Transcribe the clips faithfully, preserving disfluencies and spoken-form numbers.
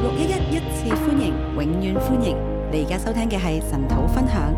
六一一一次歡迎，永遠歡迎！你而家收聽嘅係神土分享。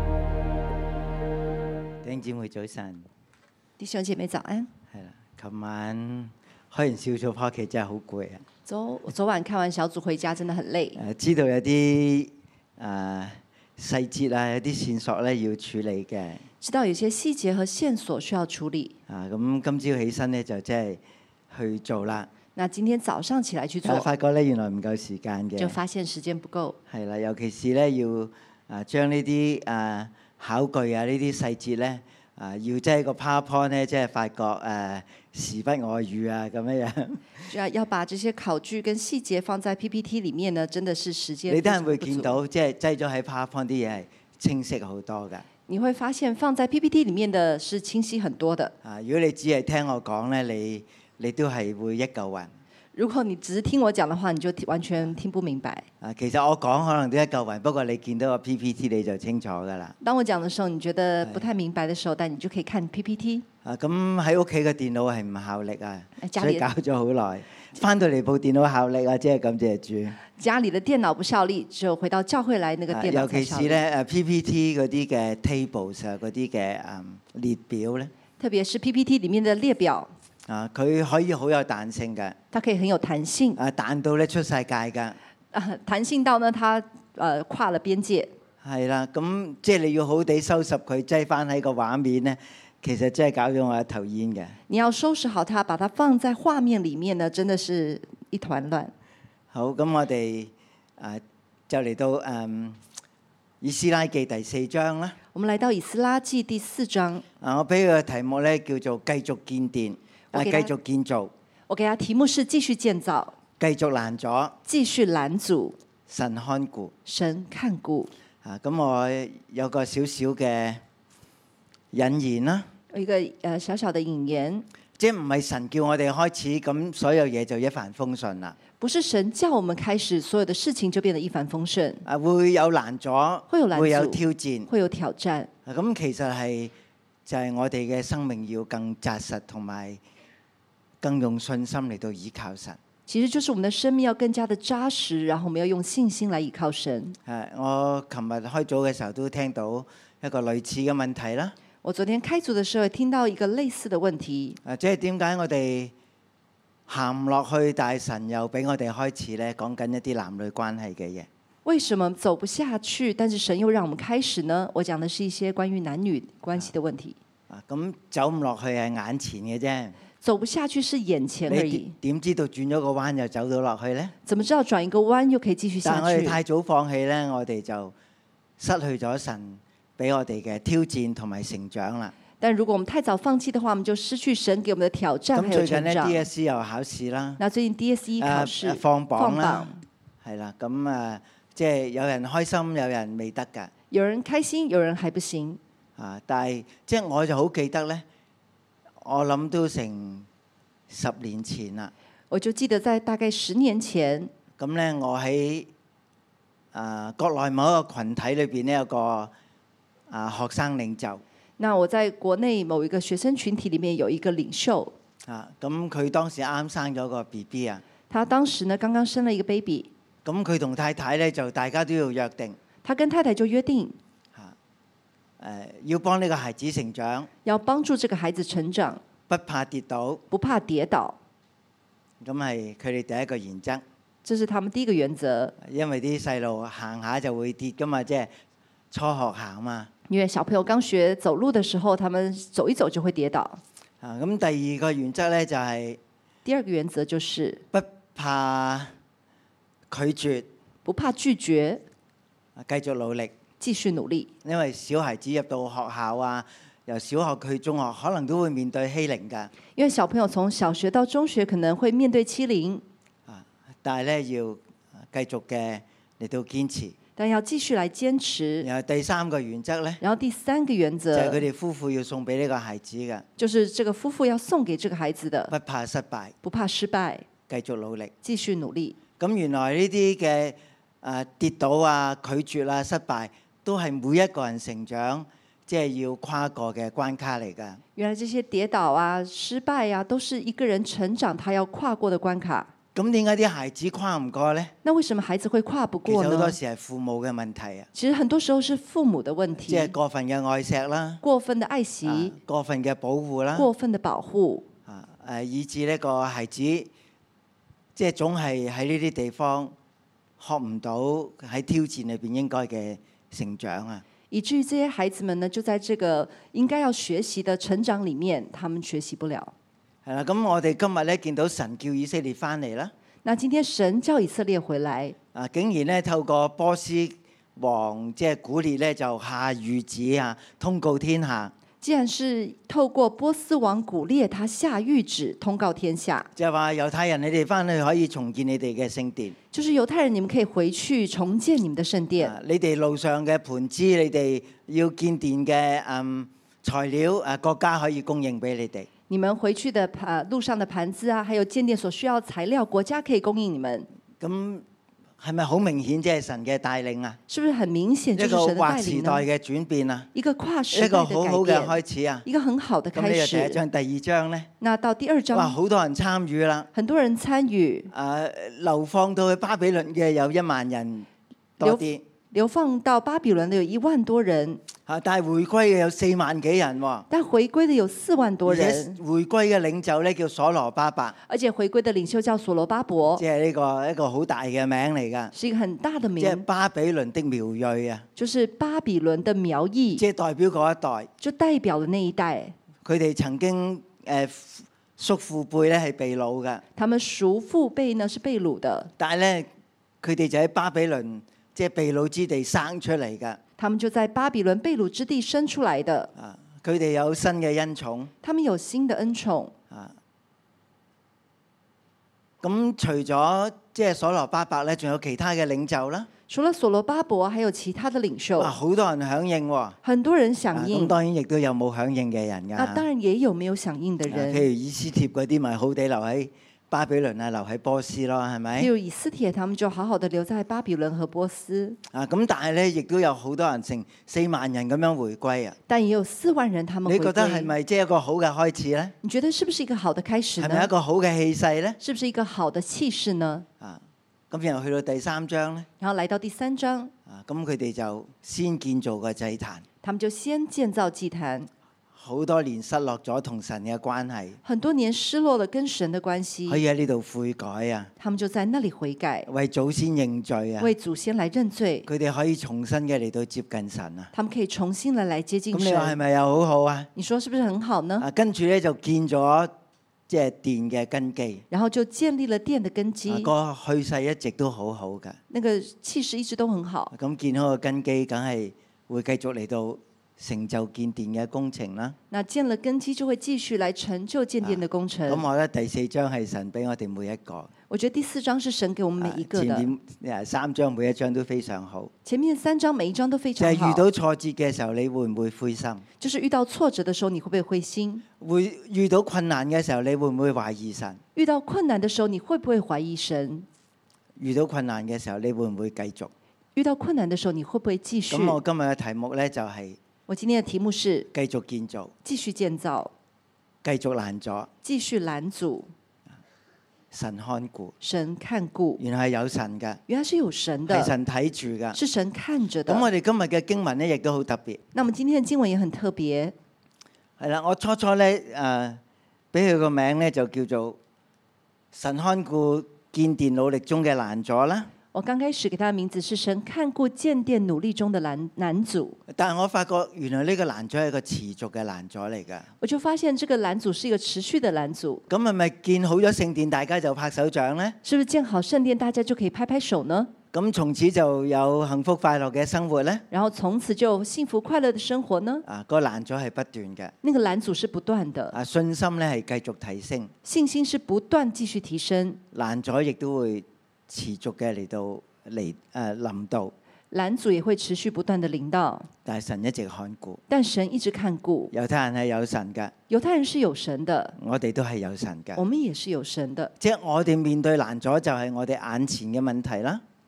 弟兄姊妹早晨， 弟兄姐妹早安。 係啦，琴晚開完小組返屋企真係好攰啊！ 昨昨晚看完小組回家，真的很累。 誒，知道有啲誒細節啊，有啲線索咧要處理嘅。 知道有些細節和線索需要處理。 啊，咁今朝起身咧就即係去做啦。 那今天早上起來去做， 發覺咧原來唔夠時間嘅。 就發現時間不夠。 係啦，尤其是咧要啊將呢啲誒考據啊呢啲細節咧啊要即係個 PowerPoint 咧，即係發覺誒時不我與啊咁樣樣。 就要要把這些考據跟細節放在 P P T 裡面呢，真的是時間。 你等陣會見到，即係擠咗喺 PowerPoint 啲嘢係清晰好多㗎。 你會發現放在 P P T 裡面的是清晰很多的。 啊，如果你只係聽我講咧，你你都係會一嚿雲。 如果你只是聽我講的話，你就完全聽不明白。 啊，其實我講可能都一嚿雲，不過你見到個 P P T 你就清楚㗎啦。 當我講的時候，你覺得不太明白的時候，但你就可以看 P P T。 啊，咁喺屋企嘅電腦係唔效力啊， 家裡所以搞咗好耐。翻到嚟部電腦效力啊，即係感謝主。 家裡的電腦不效力，就回到教會來那個電腦才效力。 尤其是咧誒 P P T 嗰啲嘅 tables 啊，嗰啲嘅誒列表咧。 特別是 P P T 裡面的列表。 啊，佢可以好有彈性嘅。 它可以很有彈性。 啊，彈到咧出晒界㗎。 啊，彈性到呢，它誒跨了邊界。 係啦，咁即係你要好地收拾佢，擠翻喺個畫面咧，其實真係搞咗我一頭煙嘅。 你要收拾好它，把它放在畫面裡面呢，真的是一團亂。 好，咁我哋啊就嚟到誒以斯拉記第四章啦。 我們來到以斯拉記第四章。 啊，我俾佢個題目咧叫做繼續建殿，啊繼續建造。 我給他題目是繼續建造， 繼續攔阻， 繼續攔阻， 神看顧， 神看顧。 啊，咁我有個少少嘅引言啦。 有一個誒小小的引言， 即係唔係神叫我哋開始，咁所有嘢就一帆風順啦。 不是神叫我們開始，所有的事情就變得一帆風順。 啊，會有攔阻， 會有攔阻， 會有挑戰， 會有挑戰。 咁其實係就係我哋嘅生命要更紮實，同埋更用信心嚟到依靠神。 其實就是我們的生命要更加的紮實，然後我們要用信心來依靠神。 誒，我琴日開組嘅時候都聽到一個類似嘅問題啦。 我昨天開組的時候聽到一個類似的問題。 誒，即係點解我哋行唔落去，但係神又俾我哋開始咧講緊一啲男女關係嘅嘢？ 為什麼走不下去，但是神又讓我們開始呢？我講的是一些關於男女關係的問題。 啊，咁走唔落去係眼前嘅啫。 走不下去是眼前而已。 點知道轉咗個彎又走到落去呢？ 怎麼知道轉一個彎又可以繼續下去？ 但係我哋太早放棄呢，我哋就失去咗神俾我哋嘅挑戰同埋成長啦。 但如果我們太早放棄的話，我們就失去神給我們的挑戰還有成長。 咁最近呢 D S E 又考試啦。 那最近 D S E 考試、 啊、放榜啦， 放榜， 係啦，咁啊，即係有人開心，有人未得㗎。 有人開心，有人還不行。 啊，但係即係我就好記得呢，我諗都成十年前啦。 我就記得在大概十年前。 咁呢，我喺啊國內某一個群體裏邊呢，有個啊學生領袖。 那我在國內某一個學生群體裡面有一個領袖。 啊，咁佢當時啱生咗個 B B 啊。 他當時呢剛剛生了一個 baby。 咁佢同太太呢，就大家都要約定。 他跟太太就約定。 誒，要幫呢個孩子成長， 要幫助這個孩子成長， 不怕跌倒， 不怕跌倒。 咁係佢哋第一個原則。 這是他們第一個原則。因為啲細路行下就會跌㗎嘛，即係初學行嘛。 因為小朋友剛學走路的時候，他們走一走就會跌倒。 啊，咁第二個原則咧就係、是、 第二個原則就是不怕拒絕， 不怕拒絕， 繼續努力。 繼續努力， 因為小孩子入到學校啊，由小學去中學，可能都會面對欺凌㗎。 因為小朋友從小學到中學可能會面對欺凌。 啊，但係咧要繼續嘅嚟到堅持。 但要繼續來堅持。 然後第三個原則咧， 然後第三個原則就係佢哋夫婦要送俾呢個孩子嘅， 就是這個夫婦要送給這個孩子的， 不怕失敗， 不怕失敗， 繼續努力， 繼續努力。 咁原來呢啲嘅誒跌倒啊、拒絕啊、失敗，都係每一個人成長即係要跨過嘅關卡嚟㗎。 原來這些跌倒啊、失敗啊，都是一個人成長他要跨過的關卡。 咁點解啲孩子跨唔過呢？ 那為什麼孩子會跨不其實過呢？ 好多時係父母嘅問題啊， 其實很多時候是父母的問題， 即係過分嘅愛錫啦， 過分的愛惜、 啊過分嘅保護啦， 過分的保護， 啊誒，以致呢個孩子即係總係喺呢啲地方學唔到喺挑戰裏邊應該嘅成長啊。 以至於這些孩子們呢，就在這個應該要學習的成長裡面，他們學習不了。 係啦，咁我哋今日咧見到神叫以色列翻嚟啦。 那今天神叫以色列回來， 啊，竟然咧透過波斯王即係古列咧就下諭旨啊，通告天下， 既然是透過波斯王古列，他下諭旨通告天下， 就係話猶太人你哋翻去可以重建你哋嘅聖殿。 就是猶太人，你們可以回去重建你們的聖殿。 啊、你哋路上嘅盤子，你哋要建殿嘅嗯材料啊，國家可以供應俾你哋。 你們回去的啊路上的盤子啊，還有建殿所需要的材料，國家可以供應你們。 咁係咪好明顯即係神嘅帶領啊？ 是不是很明顯就是神的帶一個劃時領呢？ 代嘅轉變啊， 一個跨時一個代的改變， 好好嘅開始啊。 一個很好的咁呢開個第一始。 章、第二章咧， 那到第二哇， 章， 好多人參與啦。 很多人參與， 誒、流放到去巴比倫嘅有一萬人多啲。 流放到巴比倫的有一萬多人， 嚇，但係回歸嘅有四萬幾人喎。 但回歸的有四萬多而且人， 回歸嘅領袖咧叫所羅巴伯， 而且回歸的領袖叫所羅巴伯即，係呢個一個好大嘅名嚟㗎。 是一個很大的即係名， 巴比倫的苗裔啊， 就是巴比倫的苗裔， 即係代表嗰一代。 就代表了那一代。 佢哋曾經誒叔父輩咧係被擄㗎， 他們叔父輩呢是被擄的， 但係咧佢哋就喺巴比倫即係被擄之地生出嚟㗎。 他們就在巴比倫被擄之地生出來的。 啊，佢哋有新嘅恩寵。 他們有新的恩寵。 啊，咁除咗即係所羅巴伯咧，仲有其他嘅領袖啦。 除了所羅巴伯，還有其他的領袖。 啊，好多人響應喎。 很多人啊響應。 咁當然亦都有冇響應嘅人㗎。 啊，當然也有沒有響應的啊人。 譬如以斯帖嗰啲，咪好地留喺巴比倫啊，留喺波斯咯，係咪？ 例如以斯帖，他們就好好的留在巴比倫和波斯。 啊，咁但係咧，亦都有好多人成四萬人咁樣回歸啊。 但也有四萬人，他們回歸。 你覺得係咪即係一個好嘅開始咧？ 你覺得是不是一個好的開始呢？ 係咪一個好嘅氣勢咧？ 是不是一個好的氣勢呢？ 啊，咁然後去到第三章咧， 然後來到第三章， 啊，咁佢哋就先建造個祭壇。 他們就先建造祭壇。 好多年失落咗同神嘅關係， 很多年失落了跟神的關係， 可以喺呢度悔改啊， 他們就在那裡悔改， 為祖先認罪啊， 為祖先來認罪。 佢哋可以重新嘅嚟到接近神啊。 他們可以重新的來接近神。 咁你話係咪又好好啊？ 你說是不是很好呢？ 啊，跟住咧就建咗即係殿嘅根基， 然後就建立了殿的根基， 啊個去勢一直都好好噶。 那個氣勢一直都很好。 咁建好個根基，梗係會繼續嚟到成就建殿嘅工程啦。 那建了根基，就會繼續來成就建殿的工程。 咁我覺得第四章係神俾我哋每一個。 我覺得第四章是神給我們每一個的。 前面三章每一章都非常好。 前面三章每一章都非就常好。 係遇到挫折嘅時候，你會唔會灰心？ 就是遇到挫折的時候，你會不會灰心？ 會遇到困難嘅時候，你會唔會懷疑神？ 遇到困難的時候，你會不會懷疑神？ 遇到困難嘅時候，你會唔會繼續？ 遇到困難的時候，你會不會繼續？ 咁我今日嘅題目呢，就係我今天的題目是繼續建造， 繼續建造， 繼續攔阻， 繼續攔阻。 神看顧， 神看顧， 原來係有神嘅， 原來是有神的， 係神睇住噶。 是神看着的。 咁我哋今日嘅經文呢，亦都好特別。 那麼今天的經文也很特別。 係啦，我初初呢，誒，俾佢個名呢，就叫做神看顧建殿努力中嘅攔阻啦。 我剛開始給他的名字是神看顧建殿努力中的攔攔阻， 但係我發覺原來呢個攔阻係一個持續嘅攔阻嚟㗎。 我就發現這個攔阻是一個持續的攔阻。 咁係咪建好咗聖殿，大家就拍手掌呢？ 是不是建好聖殿，大家就可以拍拍手呢？ 咁從此就有幸福快樂嘅生活呢？ 然後從此就幸福快樂的生活呢？ 啊，個攔阻係不斷嘅。 那個攔阻是不斷的。 啊，信心咧係繼續提升， 信心是不斷繼續提升， 攔阻亦都會持續嘅嚟到嚟誒臨到。 攔阻也會持續不斷的臨到， 但係神一直看顧， 但神一直看顧。 猶太人係有神嘅， 猶太人是有神的， 我哋都係有神嘅。 我們也是有神的。 即係我哋面對攔阻就係我哋眼前嘅問題啦。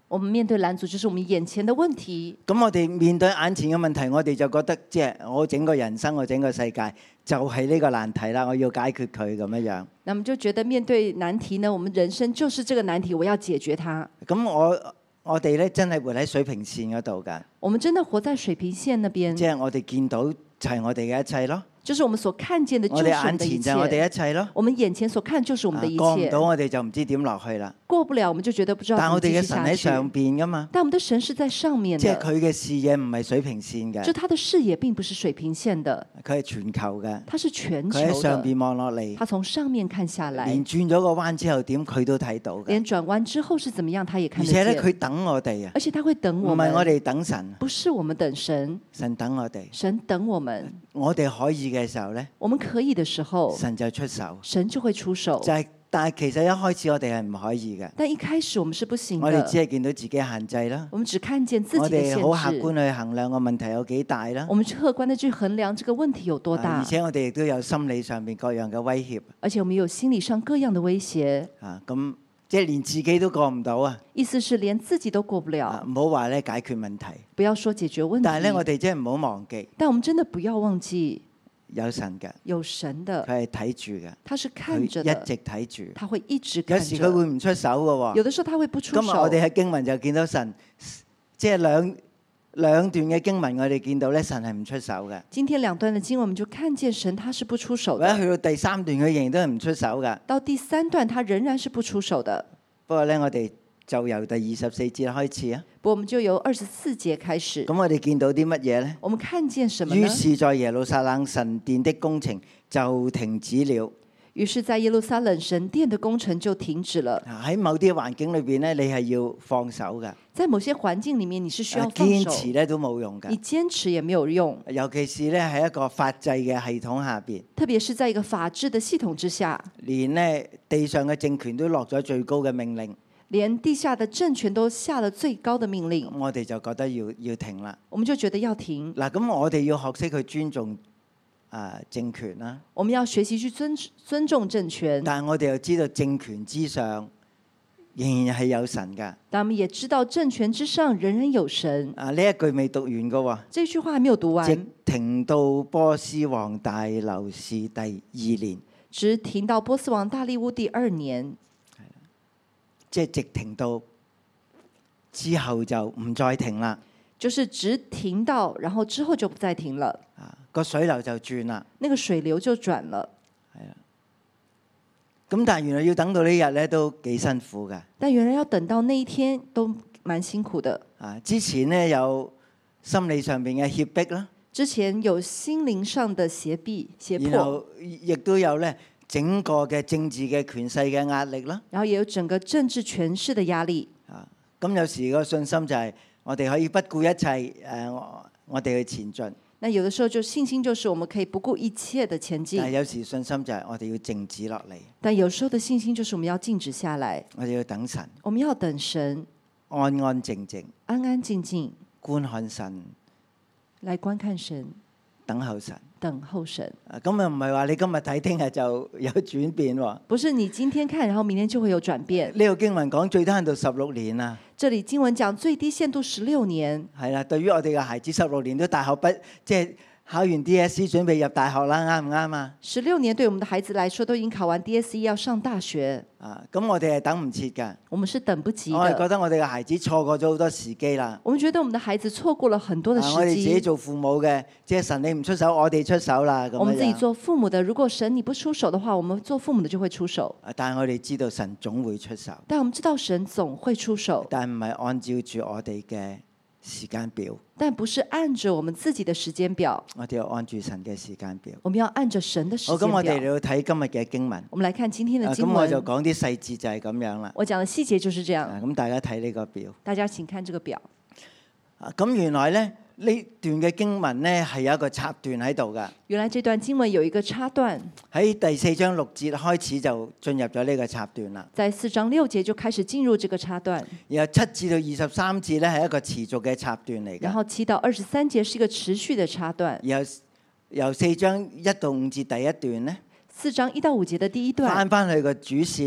我們面對攔阻就是我們眼前的問題。 咁我哋面對眼前嘅問題，我哋就覺得即係我整個人生，我整個世界就係呢個難題啦，我要解決佢咁樣樣。 那麼就覺得面對難題呢，我們人生就是這個難題，我要解決它。 咁我我哋咧真係活喺水平線嗰度㗎。 我們真的活在水平線那邊。 即係我哋見到就係我哋嘅一切咯。 就是我們所看見的，就是我們的一切。 我哋眼前就係我哋一切咯。 我們眼前所看就是我們的一切。 過唔到我哋就唔知點落去啦。 過不了我們就覺得不知道。 但係我哋嘅神喺上邊噶嘛。 但我們的神是在上面的。 即係佢嘅視野唔係水平線嘅。 就他的視野並不是水平線的。 佢係全球嘅。 他是全球的。 佢喺上邊望落嚟。 他從上面看下來。連轉咗個彎之後點佢都睇到嘅。 連轉彎之後是怎麼樣，他也看得見。 而且咧佢等我哋啊。 而且他會等我們。 唔係我哋等神。 不是我們等神。 神等我哋。 神等我們。 我哋可以嘅時候咧。 我們可以的時候。 神就出手。 神就會出手。 就係。但係其實一開始我哋係唔可以嘅。 但一開始我們是不行的。 我哋只係見到自己限制啦。 我們只看見自己的限制。 我哋好客觀去衡量個問題有幾大啦。 我們客觀地去衡量這個問題有多大。 而且我哋亦都有心理上面各樣嘅威脅。 而且我們有心理上各樣的威脅。 啊，咁即係連自己都過唔到啊。 意思是連自己都過不了。 唔好話咧解決問題。 不要說解決問題。 但係咧，我哋真係唔好忘記。 但我們真的不要忘記。 有神嘅， 有神的， 佢係睇住嘅， 他是看着的， 一直睇住， 他會一直看着。 有時佢會唔出手嘅喎， 有的時候他會不出手。 今日我哋喺經文就見到神，即係兩兩段嘅經文，我哋見到咧神係唔出手嘅。 今天兩段嘅經文，我們就看見神他是不出手的。 或者去到第三段，佢仍然都係唔出手嘅。 到第三段，他仍然是不出手的。 不過咧，我哋就由第二十四節開始啊。 不，我們就由二十四節開始。 咁我哋見到啲乜嘢呢？ 我們看見什麼呢？ 於是，在耶路撒冷神殿的工程就停止了。 於是，在耶路撒冷神殿的工程就停止了。 喺某啲環境裏邊咧，你係要放手嘅。 在某些環境裡面，你是需要放手。 堅持咧都冇用嘅。 你堅持也沒有用。 尤其是咧喺一個法制嘅系統下邊。 特別是在一個法治的系統之下。 連呢地上嘅政權都落咗最高嘅命令。 連地下的政權都下了最高的命令， 我哋就覺得要要停啦。 我們就覺得要停。 嗱，咁我哋要學識去尊重啊、呃、政權啦。 我們要學習去尊尊重政權。 但係我哋又知道政權之上仍然係有神㗎。 但我們也知道政權之上仍然有神。 啊，呢一句未讀完㗎喎。 這句話還沒有讀完。 直停到波斯王大流士第二年。 直停到波斯王大利烏第二年。 即係直停到之後就唔再停啦， 就是直停到，然後之後就不再停了。 啊，個水流就轉啦， 那個水流就轉了。 係啊，咁但係原來要等到呢日咧都幾辛苦㗎。 但原來要等到那一天都蠻辛苦的。 啊，之前呢有心理上邊嘅脅迫啦， 之前有心靈上的脅迫、脅迫， 然後亦都有咧。整個嘅政治嘅權勢嘅壓力啦， 然後也有整個政治權勢嘅壓力。 啊，咁有時個信心就係我哋可以不顧一切，誒，我我哋去前進。 那有的時候就信心就是我們可以不顧一切的前進。 但係有時信心就係我哋要靜止落嚟。 但有時候的信心就是我們要靜止下來。 我哋要等神。 我們要等神， 安安靜靜， 安安靜靜觀看神， 來觀看神， 等候神。 等候神。 咁又唔係話你今日睇，聽日就有轉變喎。 不是你今天看，然後明天就會有轉變。 呢個經文講最低限度十六年啊。 這裡經文講最低限度十六年。 係啦，對於我哋嘅孩子，十六年都大學畢，即係考完 D S E 準備入大學啦，啱唔啱啊？ 十六年對我們的孩子來說，都已經考完 D S E 要上大學。 啊，咁我哋係等唔切㗎。 我們是等不及的。 我係覺得我哋嘅孩子錯過咗好多時機啦。 我們覺得我們的孩子錯過了很多的時機。 啊，我哋自己做父母嘅，即係神你唔出手，我哋出手啦。咁樣。 我們自己做父母的，如果神你不出手的話，我們做父母的就會出手。 但係我哋知道神總會出手。 但我們知道神總會出手。 但唔係按照住我哋嘅時間表， 但不是按着我們自己的時間表， 我哋要按住神嘅時間表。 我們要按着神的時間表。 好，咁我哋嚟到睇今日嘅經文。 我們來看今天的經文。 咁我就講啲細節就係咁樣啦。 我講的細節就是這樣。 咁大家睇呢個表。 大家請看這個表。 咁原來咧呢段嘅經文咧係有一個插段喺度噶。 原來這段經文有一個插段。 喺第四章六節開始就進入咗呢個插段啦。 在四章六節就開始進入這個插段。 然後七至到二十三節咧係一個持續嘅插段嚟嘅。 然後七到二十三節是一個持續嘅插段。 然後由四章一到五節第一段咧。 四章一到五節的第一段。 翻翻去個主線咧。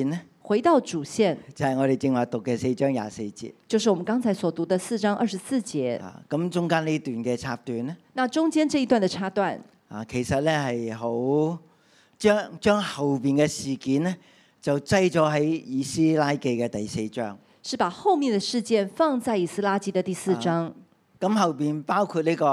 回到主線， 就係我哋正話讀嘅四章廿四節。 就是我們剛才所讀的四章二十四節。 啊，咁中間呢段嘅插段咧， 那中間這一段的插段， 啊，其實咧係好將將後邊嘅事件咧，就擠咗喺以斯拉記嘅第四章。 是把後面的事件放在以斯拉記的第四章。 咁、啊、後邊包括呢、這個誒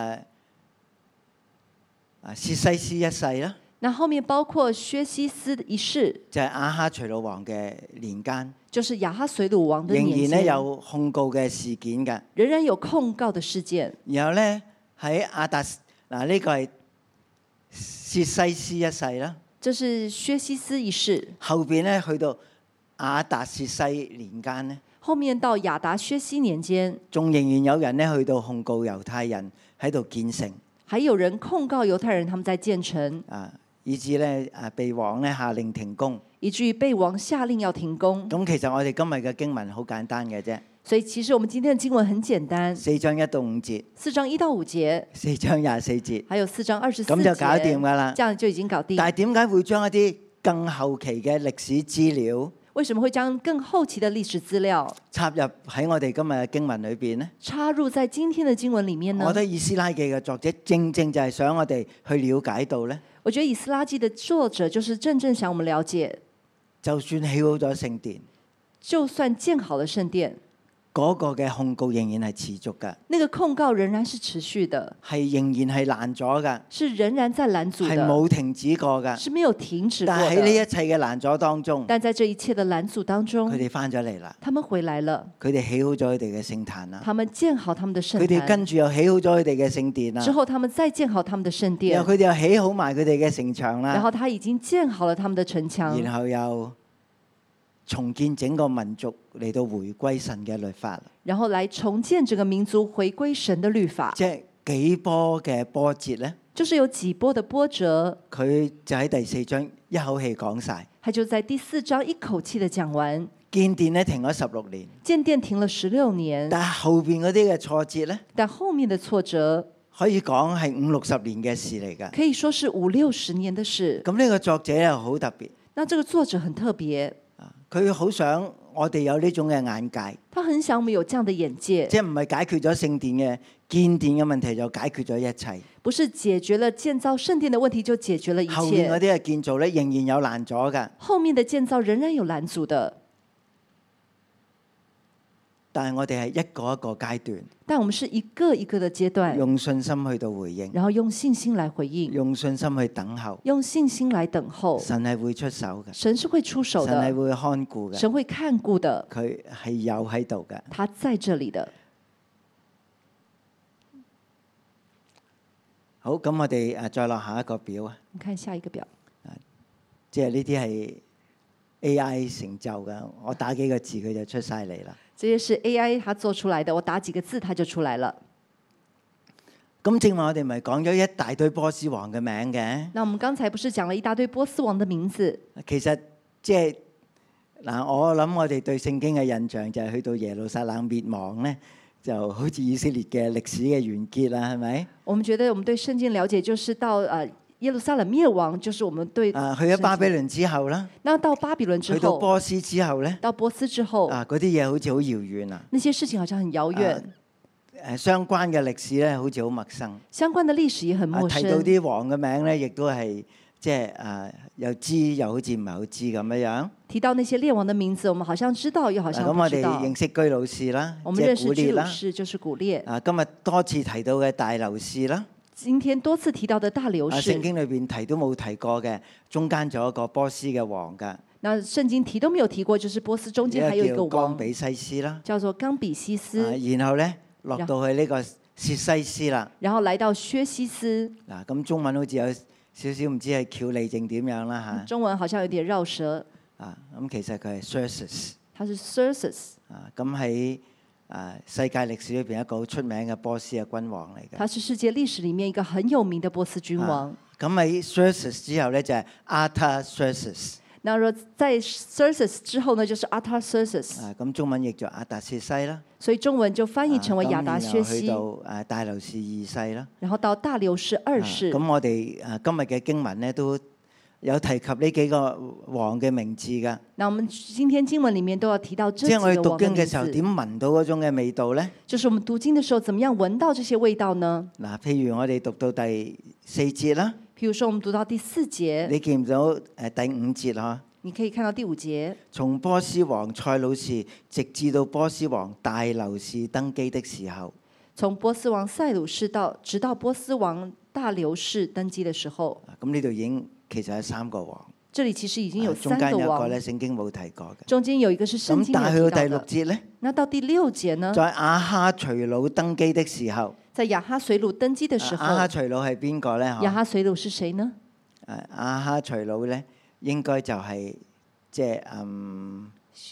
啊薛西斯一世啦。 那後面包括薛西斯一世， 就係亞哈隨魯王嘅年間， 就是亞哈隨魯王的仍年間， 然咧有控告嘅事件嘅。 仍然有控告的事件。 然後咧喺亞達嗱呢個係薛西斯一世啦。 這是薛西斯一世。 後邊咧去到亞達薛西年間咧， 後面到亞達薛西年間， 仲仍然有人咧去到控告猶太人喺度建城， 還有人控告猶太人他們在建城， 啊，以致咧啊被王咧下令停工， 以至於被王下令要停工。 咁其實我哋今日嘅經文好簡單嘅啫。 所以其實我們今天的經文很簡單， 四章一到五節， 四章一到五節， 四章廿四節， 還有四章二十四節， 咁就搞掂噶啦。 這樣就已經搞定。 但係點解會將一啲更後期嘅歷史資料， 為什麼會將更後期的歷史資料插入喺我哋今日嘅經文裏邊呢？ 插入在今天的經文裡面呢？ 我覺得以斯拉記嘅作者正正就係想我哋去了解到呢， 我覺得以斯拉記的作者就是正正想我們了解， 就算起好咗聖殿， 就算建好了聖殿， 嗰個嘅控告仍然係持續嘅， 那個控告仍然是持續的， 係仍然係攔咗嘅， 是仍然在攔阻的， 係冇停止過嘅， 是沒有停止過的。 但係喺呢一切嘅攔阻當中， 但在這一切的攔阻當中， 佢哋翻咗嚟啦， 他們回來了， 佢哋起好咗佢哋嘅聖壇啦， 他們建好他們的聖佢哋壇， 跟住又起好咗佢哋嘅聖殿啦， 之後他們再建好他們的聖殿， 然後佢哋又起好埋佢哋嘅城牆啦， 然後他已經建好了他們的城牆， 然後又重建整個民族嚟到回歸神嘅律法， 然後來重建整個民族回歸神的律法。 即係幾波嘅波折呢？ 就是有幾波的波折， 佢就喺第四章一口氣講晒。 他就在第四章一口氣的講完。 建殿咧停咗十六年， 建殿停了十六年， 但係後邊嗰啲嘅挫折咧， 但後面的挫折可以講係五六十年嘅事嚟㗎。 可以說是五六十年的事。 咁呢個作者又好特別。 那這個作者很特別， 佢好想我哋有呢種嘅眼界。 他很想我們有這樣的眼界， 即係唔係解決咗聖殿嘅建殿嘅問題就解決咗一切。 不是解決了建造聖殿的問題就解決了一切。 後面嗰啲嘅建造咧仍然有攔阻㗎。 後面的建造仍然有攔阻的。 但係我哋係一個一個階段， 但我們是一個一個的階段， 用信心去到回應， 然後用信心來回應， 用信心去等候， 用信心來等候。 神係會出手嘅， 神是會出手的， 神係會看顧嘅， 神會看顧的， 佢係有喺度嘅， 他在這裡的。 好，咁我哋誒再落下一個表啊， 你看下一個表， 即係呢啲係 A I 成就嘅，我打幾個字佢就出晒嚟啦。 這些是 A I 它做出來的，我打幾個字它就出來了。 咁正話我哋咪講咗一大堆波斯王嘅名嘅。 那我們剛才不是講了一大堆波斯王的名字？ 其實即係嗱，我諗我哋對聖經嘅印象就係去到耶路撒冷滅亡咧，就好似以色列嘅歷史嘅完結啦，係咪？ 我們覺得我們對聖經了解就是到誒耶路撒冷滅亡，就是我們對啊去咗巴比倫之後啦， 那到巴比倫之後， 去到波斯之後咧， 到波斯之後啊嗰啲嘢好似好遙遠啊， 那些事情好像很遙遠。 誒相關嘅歷史咧，好似好陌生。 相關的歷史也很陌生。 提到啲王嘅名咧，亦都係即係誒又知又好似唔係好知咁樣樣。 提到那些列王的名字，我們好像知道，又好像咁我哋不知道。 認識居魯士啦， 我們認識居魯即係古列啦。 士就是古列。 啊，今日多次提到嘅大流士啦。 今天多次提到的大流士。 聖經裏邊提都冇提過嘅，中間仲有一個波斯嘅王㗎。 那聖經提都沒有提過，就是波斯中間還有一個王， 岡比西斯啦， 叫做岡比西斯。 啊、然後咧落到去呢個薛西斯啦。 然後來到薛西斯。 嗱，咁中文好似有少少唔知係翹脷定點樣啦嚇。 中文好像有點繞舌。 啊，咁其實佢係 Xerxes。 他是 Xerxes。 啊，咁喺啊世界歷史裏邊一個好出名嘅波斯嘅君王嚟嘅。 他是世界歷史裡面一個很有名的波斯君王。 咁喺 Xerxes 之後咧就係 Artaxerxes。 那若在 Xerxes 之後呢，就是 Artaxerxes。 啊，咁中文譯做亞達薛西啦。 所以中文就翻譯成為亞達薛西。 去到誒大流士二世啦。 然後到大流士二世。 咁我哋誒今日嘅經文咧都有提及呢幾個王嘅名字㗎。 那我們今天經文裡面都要提到這幾即係我哋讀個王的名經嘅時候，點字。 聞到嗰種嘅味道咧？ 就是我們讀經的時候，怎麼樣聞到這些味道呢？ 嗱，譬如我哋讀到第四節啦， 譬如說，我們讀到第四節， 你見唔到誒第五節嗬？ 你可以看到第五節， 從波斯王塞魯士直至到波斯王大流士登基的時候， 從波斯王塞魯士到直到波斯王大流士登基的時候， 咁呢度已經其實有三個王。 這裡其實已經有中間三個王， 有一個咧，聖經冇提過嘅。 中間有一個是聖咁經但係去到第有提到的。 六節咧， 那到第六節呢？ 在亞哈隨魯登基的時候， 在亞哈隨魯登基的時候， 亞哈隨魯係邊個咧？ 亞哈隨魯是誰呢？ 誒亞哈隨魯咧，應該就係即係嗯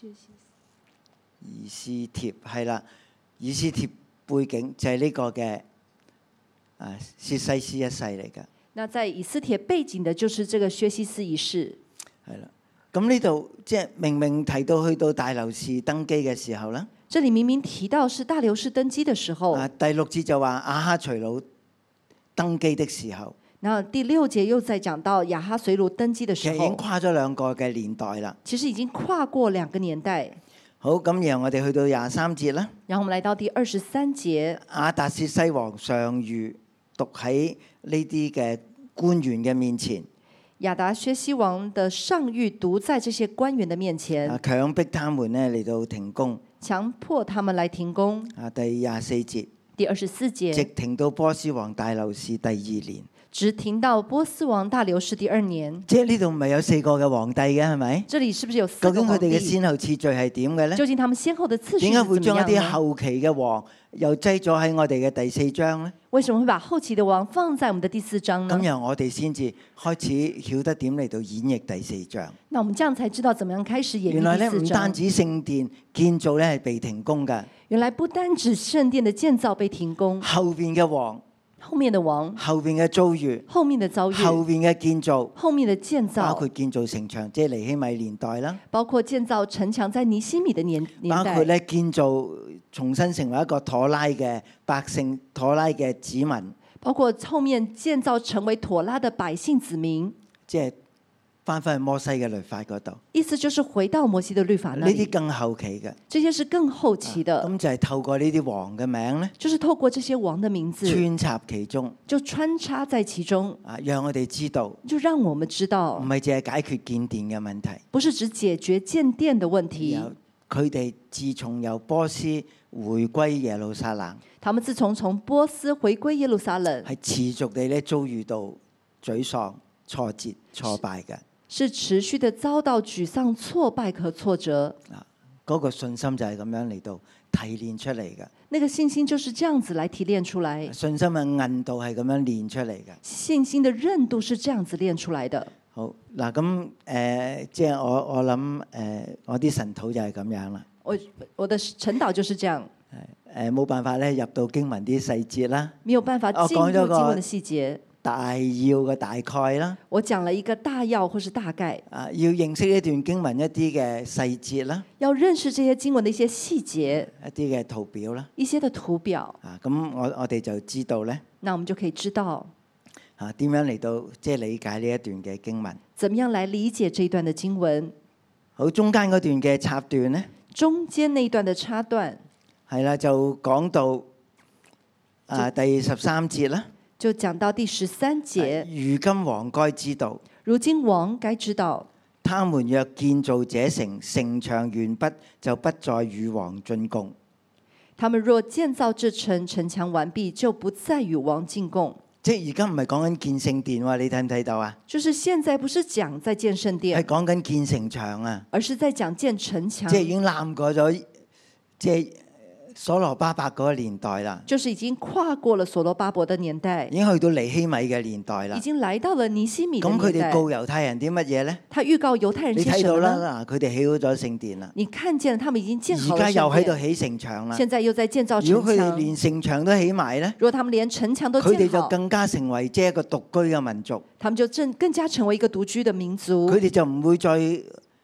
以斯帖係啦，以斯帖背景就係呢個嘅啊薛西斯一世嚟㗎。 那在以斯帖背景的就是這個薛西斯一世。 係啦，咁呢度即係明明提到去到大流士登基嘅時候咧， 這裡明明提到是大流士登基的時候， 啊第六節就話亞哈隨魯登基的時候， 然後第六節又再講到亞哈隨魯登基的時其實已經候， 跨咗兩個嘅年代啦。 其實已經跨過兩個年代。 好，咁然後我哋去到廿三節啦， 然後我們來到第二十三節， 亞達薛西王上諭讀喺呢啲嘅官員嘅面前， 亞達薛西王的上諭讀在這些官員的面前， 啊強迫他們咧嚟到停工。 強迫他們來停工。 啊第廿四節， 第二十四直節， 停到波斯王大流士第二年。 直停到波斯王大流士第二年。 即係呢度唔係有四個嘅皇帝嘅係咪？ 這裡是不是有四究竟佢個皇帝？ 哋嘅先後次序係點嘅咧？ 究竟他們先後的次序點解會是怎麼將一啲樣呢？ 後期嘅王又擠咗喺我哋嘅第四章咧？ 為什麼會把後期的王放在我們的第四章呢咁？由我哋先至開始曉得點嚟到演繹第四章。 那我們這樣才知道怎麼樣開始演原來咧繹第四章。 唔單止聖殿建造咧係被停工㗎， 原來不單止聖殿的建造被停工， 後邊嘅王、 後面的王、 後邊嘅遭遇、 後面的遭遇、 後邊嘅建造， 後面的建包造， 括建造城牆，即係尼希米年代啦， 包括建造城牆在尼希米的年年包括代， 咧建造重新成為一個妥拉嘅百姓、妥拉嘅子民， 包括後面建造成為妥拉的百姓子民， 即係翻返去摩西嘅律法嗰度。 意思就是回到摩西的律法那裡。 呢啲更後期嘅， 這些是更後期的， 咁就係透過呢啲王嘅名咧， 就是透過這些王的名字穿插其中， 就穿插在其中， 啊，讓我哋知道， 就讓我們知唔道， 係淨係解決建殿嘅問題。 不是只解決建殿的問題。 有佢哋自從由波斯回歸耶路撒冷， 他們自從從波斯回歸耶路撒冷， 係持續地咧遭遇到沮喪、挫折、挫敗嘅。 是持續的遭到沮喪、挫敗和挫折。 啊，嗰個信心就係咁樣嚟到提煉出嚟嘅。 那個信心就是這樣子來提煉出來， 信心嘅韌度係咁樣練出嚟嘅。 信心的韌度是這樣子練出來的。 好嗱，咁誒，即係我我諗誒，我啲神土就係咁樣啦。 我我的晨禱就是這樣， 誒冇辦法咧入到經文啲細節啦， 沒有辦法進入經文的細節。 大要嘅大概啦。 我講了一個大要或是大概， 啊，要認識呢段經文一啲嘅細節啦， 要認識這些經文的一些細節、 一啲嘅圖表啦。 一些的圖表。 啊，咁我我哋就知道咧， 那我們就可以知道， 啊點樣嚟到即係理解呢一段嘅經文。 怎麼樣來理解這一段的經文。 好，中間嗰段嘅插段咧， 中間那一段的插段係啦，就講到啊第十三節啦。 就講到第十三節， 如今王該知道， 如今王該知道， 他們若建造這城，城牆完畢，就不再與王進貢。 他們若建造這城，城牆完畢，就不再與王進貢。 即係而家唔係講緊建聖殿喎，你睇唔睇到啊？ 就是現在不是講在建聖係殿， 講緊建城牆啊！ 而是在講建城牆。 即係已經攬過咗，即係所羅巴伯嗰個年代啦， 就是已經跨過了所羅巴伯的年代， 已經去到尼希米嘅年代啦已。經來到了尼希米的咁佢年代。 哋告猶太人啲乜嘢咧？ 他預告猶太人你些睇到啦， 什麼呢？ 嗱，佢哋起好咗聖殿啦， 你看見了，他們已經建好了而家又喺度聖殿， 起城牆啦。 現在又在建造城如果佢哋牆。 連城牆都起埋咧， 如果他們連城牆都佢哋就建好， 更加成為即係一個獨居嘅民族。 他們就正更加成為一個獨居的民族佢。哋就唔會再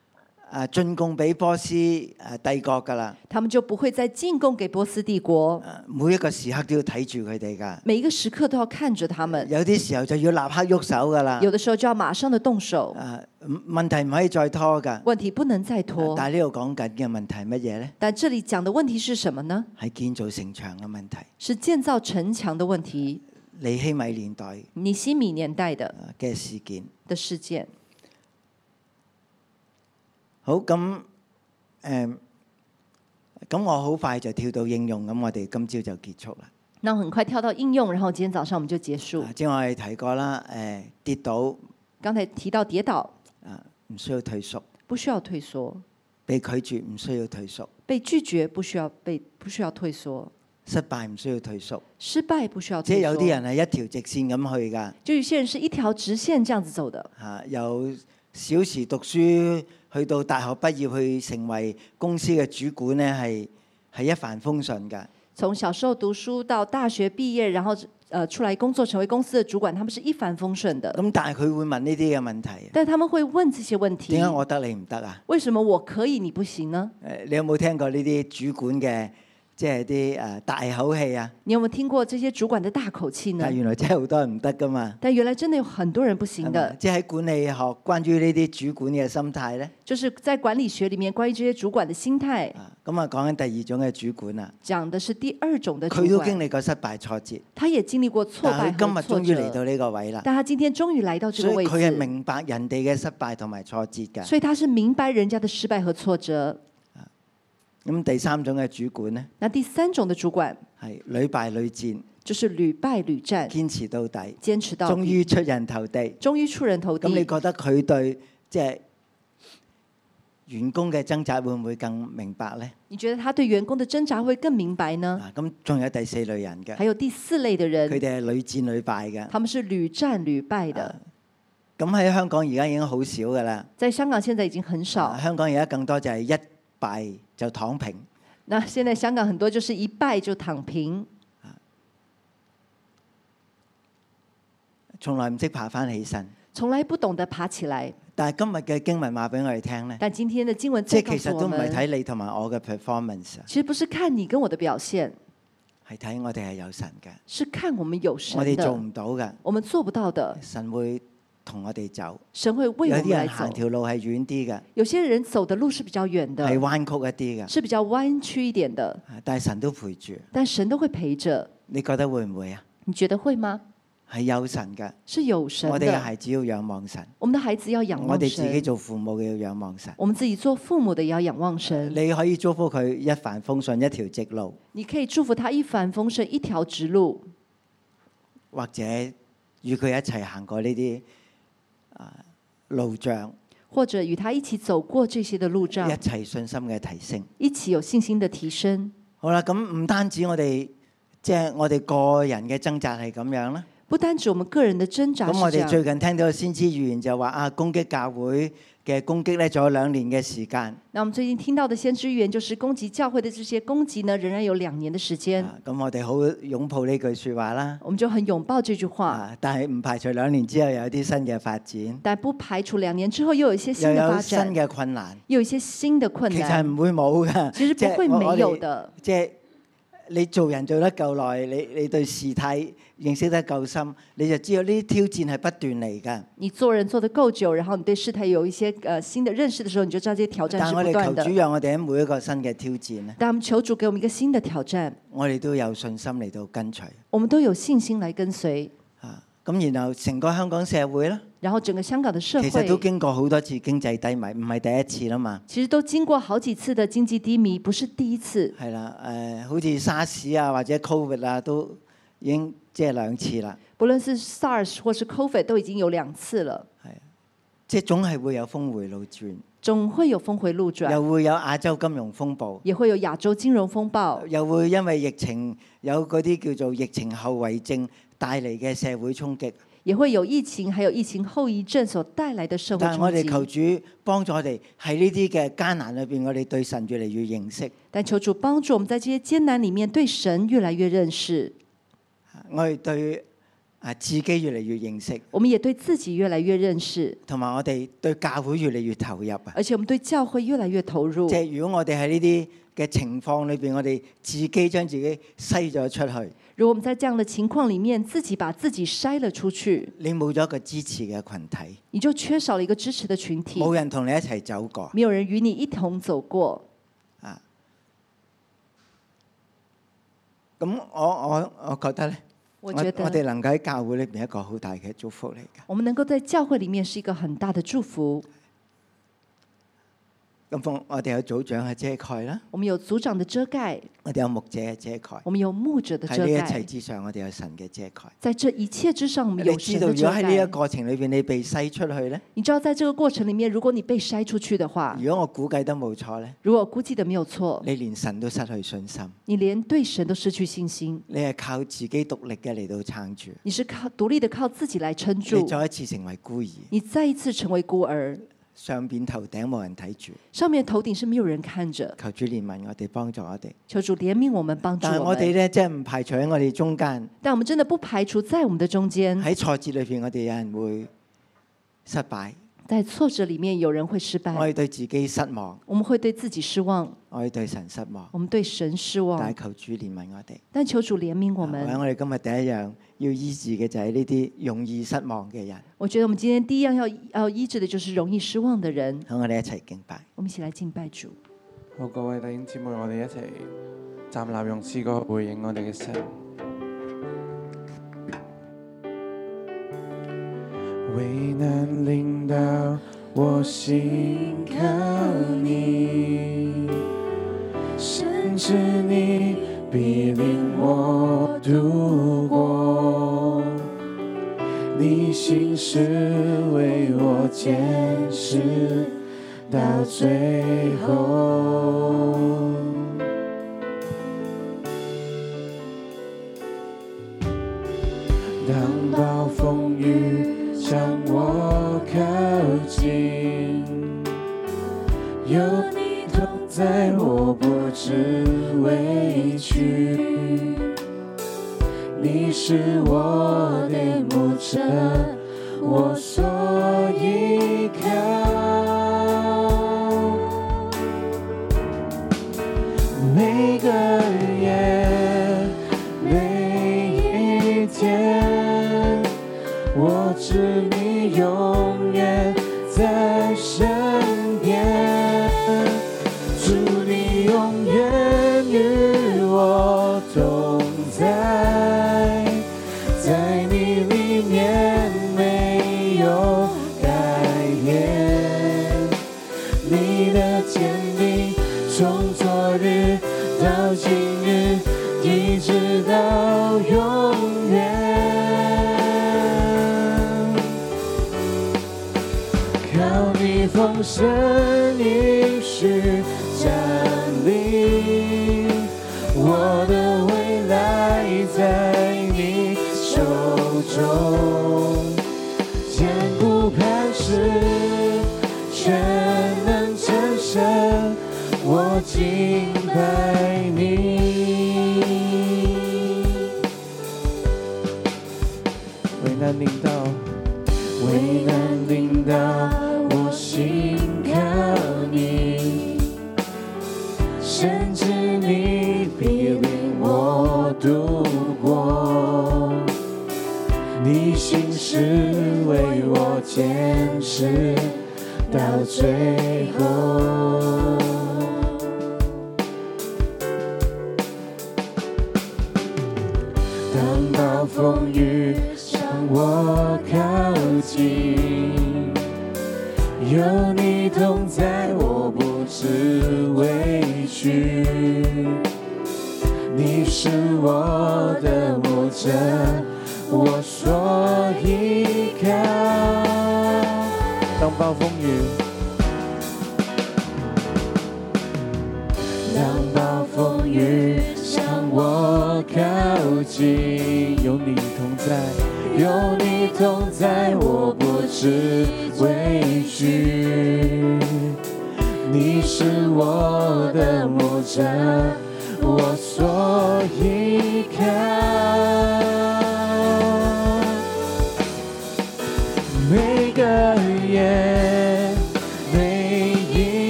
啊進貢俾波斯誒帝國㗎啦。 他們就不會再進貢給波斯帝國， 每一個時刻都要睇住佢哋㗎。 每一個時刻都要看着他們。 有啲時候就要立刻喐手㗎啦。 有的時候就要馬上的動手。 啊，問題唔可以再拖㗎。 問題不能再拖。 但係呢度講緊嘅問題係乜嘢咧？ 但這裡講的問題是什麼呢？ 係建造城牆嘅問題。 是建造城牆的問題。 尼希米年代。 尼希米年代的嘅事件。 的事件。 好，咁誒，咁我好快就跳到應用，咁我哋今朝就結束啦。 那我很快跳到應用，然後今天早上我們就結束。 即係我哋提過啦，誒跌倒。 剛才提到跌倒。 啊，唔需要退縮。 不需要退縮。被被拒絕唔需要退縮。 被拒絕不需要被不需要退縮。 失敗唔需要退縮。 失敗不需要退縮。 即係有啲人係一條直線咁去㗎。 就有些人是一條直線這樣子走的。 嚇，由小時讀書去到大學畢業，去成為公司嘅主管呢，係係一帆風順㗎。 從小時候讀書到大學畢業，然後呃出來工作成為公司的主管，他們是一帆風順的。 咁但係佢會問呢啲嘅問題。 但他們會問這些問題。 點解我得你唔得啊？ 為什麼我可以你不行呢？ 誒，你有冇聽過呢啲主管嘅即係啲誒大口氣啊？ 你有冇聽過這些主管的大口氣呢？ 但原來真係好多人唔得㗎嘛。 但原來真的有很多人不行的。 即係喺管理學關於呢啲主管嘅心態咧， 就是在管理學裡面關於這些主管的心態。 咁啊，講緊第二種嘅主管啊。 講的是第二種的主管。 佢都經歷過失敗挫折。 他也經歷過挫敗和挫折。 但佢今日終於嚟到呢個位啦。 但他今天終於來到這個位置。 所以佢係明白人哋嘅失敗同埋挫折㗎。 所以他是明白人家的失敗和挫折。 咁第三種嘅主管呢？ 那第三種的主管係屢敗屢戰， 就是屢敗屢戰， 堅持到底， 堅持到底， 終於出人頭地， 終於出人頭地。 咁你覺得佢對即係員工嘅掙扎會唔會更明白呢？ 你覺得他對員工的掙扎會更明白呢？ 咁仲有第四類人嘅， 還有第四類的人， 佢哋係屢戰屢敗嘅， 他們是屢戰屢敗的。 咁喺香港而家已經好少噶啦， 在香港現在已經很少。 香港而家更多就係一敗就躺平。 那現在香港很多就是一敗就躺平， 從來唔識爬翻起身， 從來不懂得爬起來。 但係今日嘅經文話俾我哋聽咧， 但今天的經文即係其實都唔係睇你同埋我嘅 performance， 其實不是看你跟我的表現， 係睇我哋係有神嘅， 是看我們有神的。 我哋做唔到嘅， 我們做不到的， 神會同我哋走。 神會為我們來走。 有啲人行條路係遠啲嘅， 有些人走的路是比較遠的， 係彎曲一啲嘅， 是比較彎曲一點的。 但係神都陪住， 但神都會陪着。 你覺得會唔會啊？ 你覺得會嗎？ 係有神嘅， 是有神的。 我哋嘅孩子要仰望神， 我們的孩子要仰望神。 我哋自己做父母嘅要仰望神， 我們自己做父母的也要仰望神。 你可以祝福佢一帆風順一條直路， 你可以祝福他一帆風順一條直路， 或者與佢一齊行過呢啲啊路障， 或者與他一起走過這些的路障， 一齊信心嘅提升， 一起有信心的提升。 好啦，咁唔單止我哋即係我哋個人嘅掙扎係咁樣啦。 不單止我們個人的掙扎是這樣。 咁我哋最近聽到先知預言就話啊，攻擊教會嘅攻擊咧，仲有兩年嘅時間。 那我們最近聽到的先知預言就是攻擊教會的這些攻擊呢，仍然有兩年的時間。 咁、啊、我哋好擁抱呢句説話啦。 我們就很擁抱這句話。 啊、但係唔排除兩年之後有啲新嘅發展。 但不排除兩年之後又有一些新的發展。 又有新嘅困難。 又有一些新的困難。 其實唔會冇㗎。 其實不會沒有的。 即係你做人做得夠耐，你你對事態認識得夠深，你就知道呢啲挑戰係不斷嚟㗎。 你做人做得夠久，然後你對事態有一些呃新的認識的時候，你就知道這些挑戰是不斷的。 但係我哋求主讓我哋喺每一個新嘅挑戰咧。 但我們求主給我們一個新的挑戰。 我哋都有信心嚟到跟隨。 我們都有信心來跟隨。 啊，咁然後成個香港社會咧。 然後整個香港的社會其實都經過好多次經濟低迷，唔係第一次啦嘛。 其實都經過好幾次的經濟低迷，不是第一次。 係啦，誒、呃，好似沙士啊或者 Covid 啊，都已經即係兩次啦。 不論是 SARS 或是 Covid 都已經有兩次了。 係，即係總係會有峰回路轉。 總會有峰回路轉。 又會有亞洲金融風暴。 也會有亞洲金融風暴。 又會因為疫情有嗰啲叫做疫情後遺症帶嚟嘅社會衝擊。 也會有疫情，還有疫情後遺症所帶來的社會衝擊。 但係我哋求主幫助我哋喺呢啲嘅艱難裏邊，我哋對神越嚟越認識。 但求主幫助我們在這些艱難裡面對神越來越認識。 我哋對啊自己越嚟越認識， 我們也對自己越來越認識， 同埋我哋對教會越嚟越投入啊！ 而且我們對教會越來越投入。 即係如果我哋喺呢啲嘅情況裏邊，我哋自己將自己篩咗出去， 如果我們在這樣的情況裡面，自己把自己篩了出去， 你冇咗一個支持嘅群體， 你就缺少了一個支持的群體， 冇人同你一齊走過， 沒有人與你一同走過。 啊！咁我我我覺得咧， 我覺得我哋能夠喺教會裏邊一個好大嘅祝福嚟㗎。 我們能夠在教會裡面是一個很大的祝福。 咁我哋有組長嘅遮蓋啦， 我們有組長的遮蓋， 我哋有牧者嘅遮蓋， 我們有牧者的遮喺呢一切蓋。 之上，我哋有神嘅遮蓋。 在這一切之上，我們有你知道， 神的遮如果喺呢一個蓋。 過程裏邊你被篩出去咧， 你知道，在這個過程裡面，如果你被篩出去的話， 如果我估計得冇錯咧， 如果我估計的沒有錯， 你連神都失去信心， 你連對神都失去信心， 你係靠自己獨力嘅嚟到撐住， 你是靠獨立的靠自己來撐你住， 再一次成為孤兒， 你再一次成為孤兒， 上邊頭頂冇人睇住。 上面頭頂是沒有人看着。 求主憐憫我哋，幫助我哋。 求主憐憫我們，幫助但係我們。 我哋咧，即係唔排除喺我哋中間， 但我們真的不排除在我們的中間， 喺挫折裏邊，我哋有人會失敗， 在挫折裡面有人會失我敗， 哋對自己失望， 我們會對自己失望， 我哋對神失望。 我們對神失望。 但係求主憐憫我哋。 但求主憐憫我或者們。 我哋今日第一樣要醫治嘅就係呢啲容易失望嘅人。 我覺得我們今天第一樣要要醫治的就是容易失望的人。 好，我哋一齊敬拜。 我們一起來敬拜主。 好，各位弟兄姊妹，我哋一齊站立，用詩歌回應我哋嘅神。危難臨到我心靠你，甚至你必領我度過，你心事為我堅持到最後。當暴風雨向我靠近，有你同在，我不知畏懼。你是我的牧者，我所依靠。每個夜，每一天，我知你永遠在身邊，祝你永遠與我同在，在你裡面沒有改變，你的堅定從昨日到今日，一直到永遠。靠你豐盛應許站立，我的未來在你手中，堅固磐石，全能戰勝，我敬拜你。危難臨到，危難臨到。我心靠你，甚至你必領我度過，你心事為我堅持到最後。當暴風雨向我靠近，有你同在，我不知畏懼。你是我的牧者，我所依靠。當暴風雨，當暴風雨向我靠近，有你同在，有你同在，我不知畏懼，你是我的牧者，我所依靠。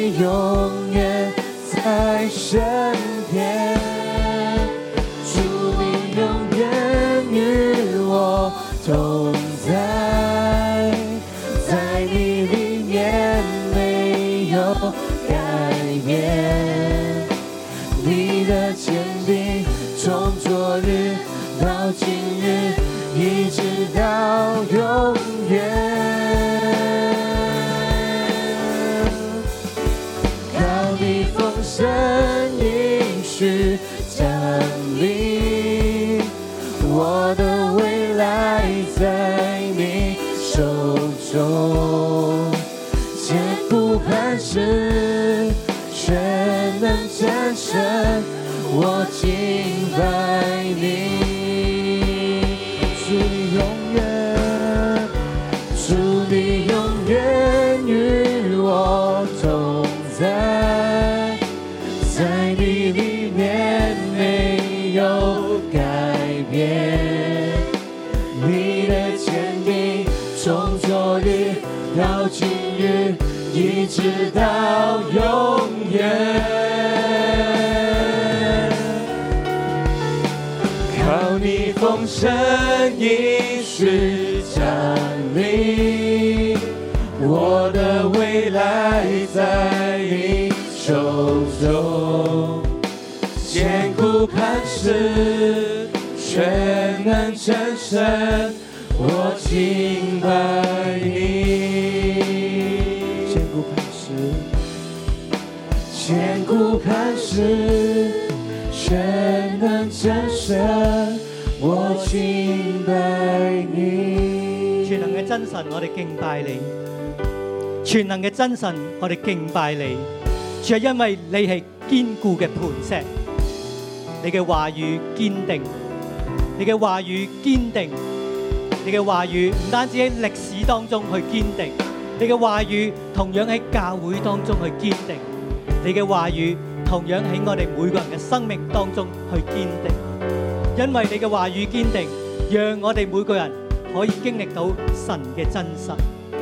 你永远在身边，主你永远与我同在，在你里面没有改变，你的坚定从昨日到今日，一直到永远。靠你丰盛应许站立，我的未来在你手中，艰苦磐石全能战胜，我敬拜你。主你永远，主你永远与我同在，在你里面没有改变，你的坚定从昨日到今日，一直到永远。靠你丰盛应许站立，我的未来在你手中，艰苦磐石全能战胜，我敬拜你。艰苦磐石，艰苦磐石全能战胜，我敬拜你。 全能嘅真神，我哋敬拜你；全能嘅真神，我哋敬拜你。主係因為你係堅固嘅磐石，你嘅話語堅定，你嘅話語堅定，你嘅話語唔單止喺歷史當中去堅定，你嘅話語同樣喺教會當中去堅定，你嘅話語同樣喺我哋每個人嘅生命當中去堅定。因為你嘅話語堅定，讓我哋每個人可以經歷到神嘅真實。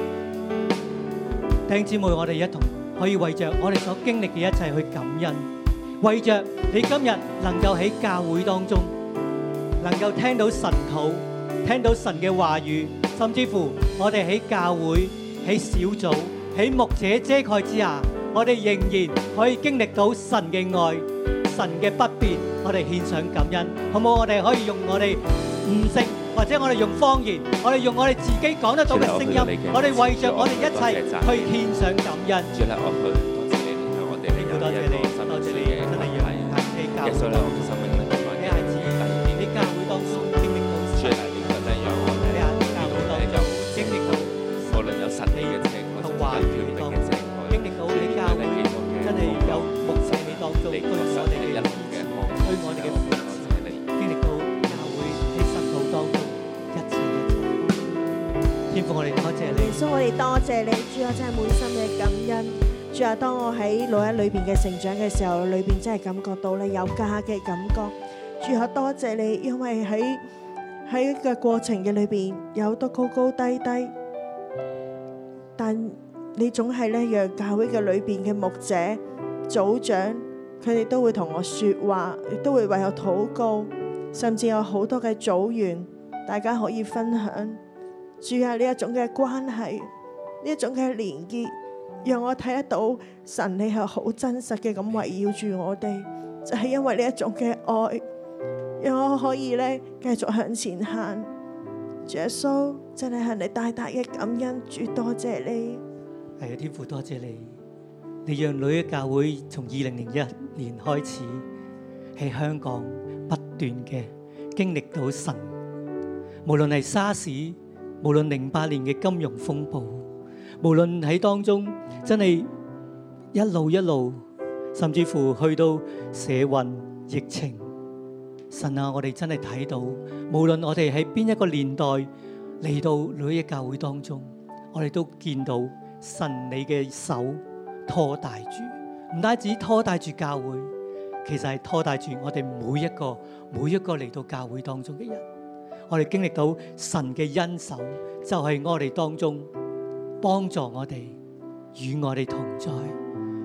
弟兄姊妹，我哋一同可以為着我哋所經歷嘅一切去感恩，為着你今日能夠喺教會當中能夠聽到神禱，聽到神嘅話語，甚至乎我哋喺教會、喺小組、喺牧者遮蓋之下，我哋仍然可以經歷到神嘅愛、神嘅不變，我哋獻上感恩，好唔好？我哋可以用我哋唔識，或者我哋用方言，我哋用我哋自己講得到嘅聲音，我哋為着我哋一齊去獻上感恩。主啊，我去多謝你，向我哋呢個多謝你，真係讓喺教會當中，你孩子喺教會當中經歷到神，你喺教會當中經歷到無論有神嘅正同話語當中，經歷到喺教會真係有牧者喺當中對我哋嘅支持，對我哋嘅扶持，經歷到教會喺神道當中一切一切。天父，我哋多謝你， 耶穌，我哋多謝你，主啊，真係滿心嘅感恩。主啊，當我喺老一裏邊嘅成長嘅時候，裏邊真係感覺到你有家嘅感覺。主啊，多謝你，因為喺喺個過程嘅裏邊有好多高高低低，但你總係咧讓教會嘅裏邊嘅牧者、組長，佢哋都會同我說話，亦都會為我禱告，甚至有好多嘅組員，大家可以分享。主啊，呢一種嘅關係，呢一種嘅連結，讓我睇得到神你係好真實嘅咁圍繞住我哋，就係因為呢一種嘅愛，讓我可以咧繼續向前行。主耶穌，真係向你大大嘅感恩，主多謝你。 係啊，天父多謝你，你讓女嘅教會從二零零一年開始喺香港不斷嘅經歷到神，無論係沙士，無論零八年嘅金融風暴，無論喺當中真係一路一路，甚至乎去到社運疫情，神啊，我哋真係睇到，無論我哋喺邊一個年代嚟到女嘅教會當中，我哋都見到神你嘅手拖帶住，唔單止拖帶住教會，其實係拖帶住我哋每一個每一個嚟到教會當中嘅人。我哋經歷到神嘅恩手，就係我哋當中幫助我哋，與我哋同在。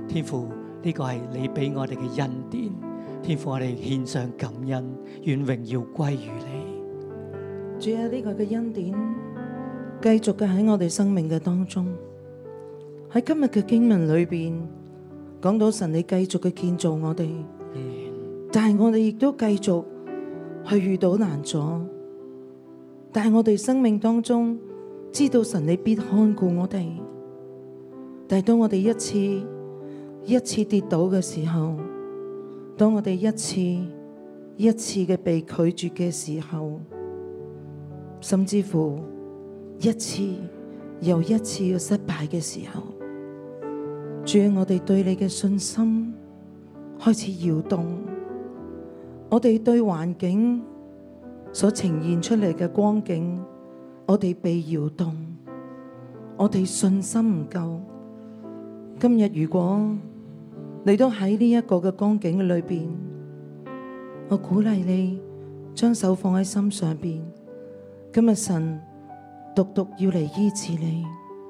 天父，呢個係你俾我哋嘅恩典。天父，我哋獻上感恩，願榮耀歸於你。 主啊，呢個嘅恩典繼續嘅喺我哋生命嘅當中。喺今日嘅經文裏邊講到神，你繼續嘅建造我哋，但係我哋亦都繼續去遇到難阻。但係我哋生命當中知道神你必看顧我哋。但係當我哋一次一次跌倒嘅時候，當我哋一次一次嘅被拒絕嘅時候，甚至乎一次又一次嘅失敗嘅時候，主啊，我哋對你嘅信心開始搖動，我哋對環境所呈現出嚟嘅光景，我哋被搖動，我哋信心唔夠。今日如果你都喺呢一個嘅光景裏邊，我鼓勵你將手放喺心上邊。今日神獨獨要嚟醫治你。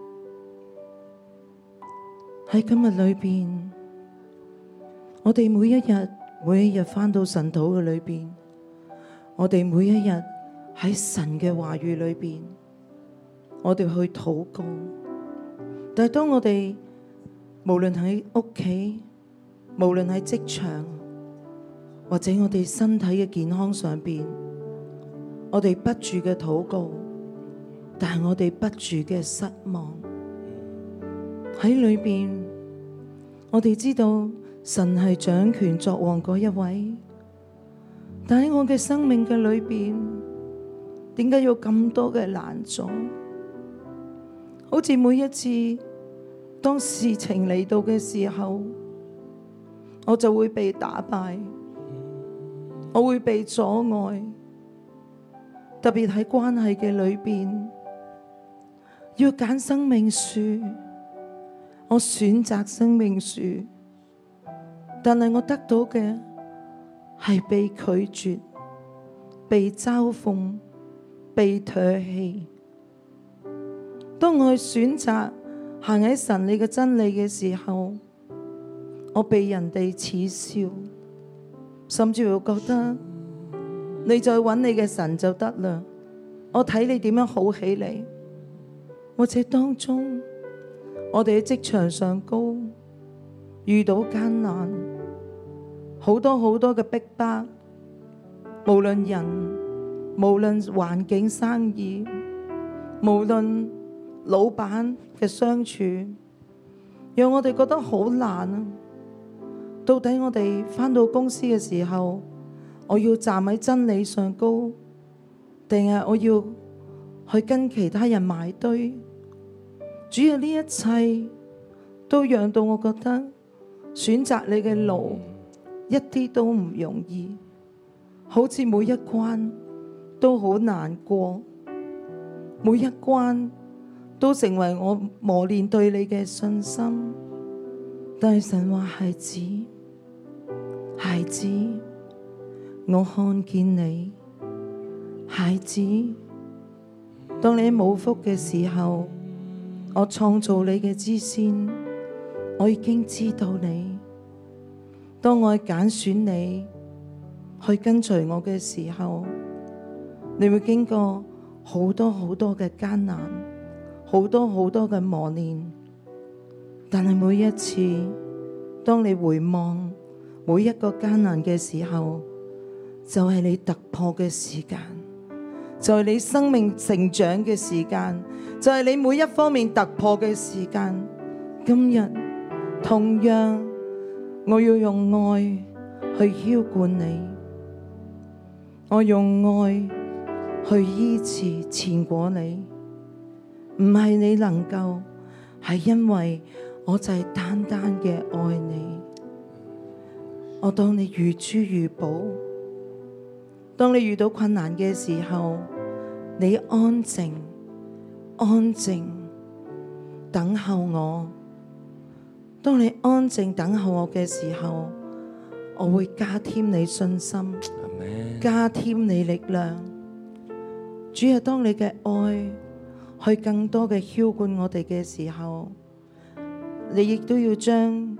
喺今日裏邊，我哋每一日每一日返到神土嘅裏邊，我哋每一日喺神嘅話語裏邊，我哋去禱告。但係當我哋無論喺屋企，無論喺職場，或者我哋身體嘅健康上邊，我哋不住嘅禱告，但係我哋不住嘅失望。喺裏邊，我哋知道神係掌權作王嗰一位，但喺我嘅生命嘅裏邊，點解有咁多嘅難阻？好似每一次當事情嚟到嘅時候，我就會被打敗，我會被阻礙。特別喺關係嘅裏邊，要揀生命樹，我選擇生命樹，但係我得到嘅係被拒絕、被嘲諷、被唾棄。當我去選擇行喺神你嘅真理嘅時候，我被人哋恥笑，甚至會覺得你再揾你嘅神就得啦。我睇你點樣好起嚟，或者當中我哋喺職場上高遇到艱難，好多好多嘅逼迫，無論人，無論環境、生意，無論老闆嘅相處，讓我哋覺得好難啊！到底我哋返到公司嘅時候，我要站喺真理上高，定係我要去跟其他人埋堆？主要呢一切都讓到我覺得選擇你嘅路一啲都唔容易，好似每一關都好難過，每一關都成為我磨練對你嘅信心。但係神話，孩子，孩子，我看見你，孩子，當你冇福嘅時候，我創造你嘅之先，我已經知道你。當我揀選你去跟隨我嘅時候，你會經過好多好多嘅艱難，好多好多嘅磨練。但係每一次，當你回望每一個艱難嘅時候，就係你突破嘅時間，就係你生命成長嘅時間，就係你每一方面突破嘅時間。今日同樣，我要用愛去澆灌你，我用愛去醫治纏裹你，唔係你能夠，係因為我就係單單嘅愛你。我當你如珠如寶，當你遇到困難嘅時候，你安靜安靜等候我。當你安靜等候我嘅時候，我會加添你信心，加添你力量。主啊，當你嘅愛去更多嘅澆灌我哋嘅時候，你亦都要將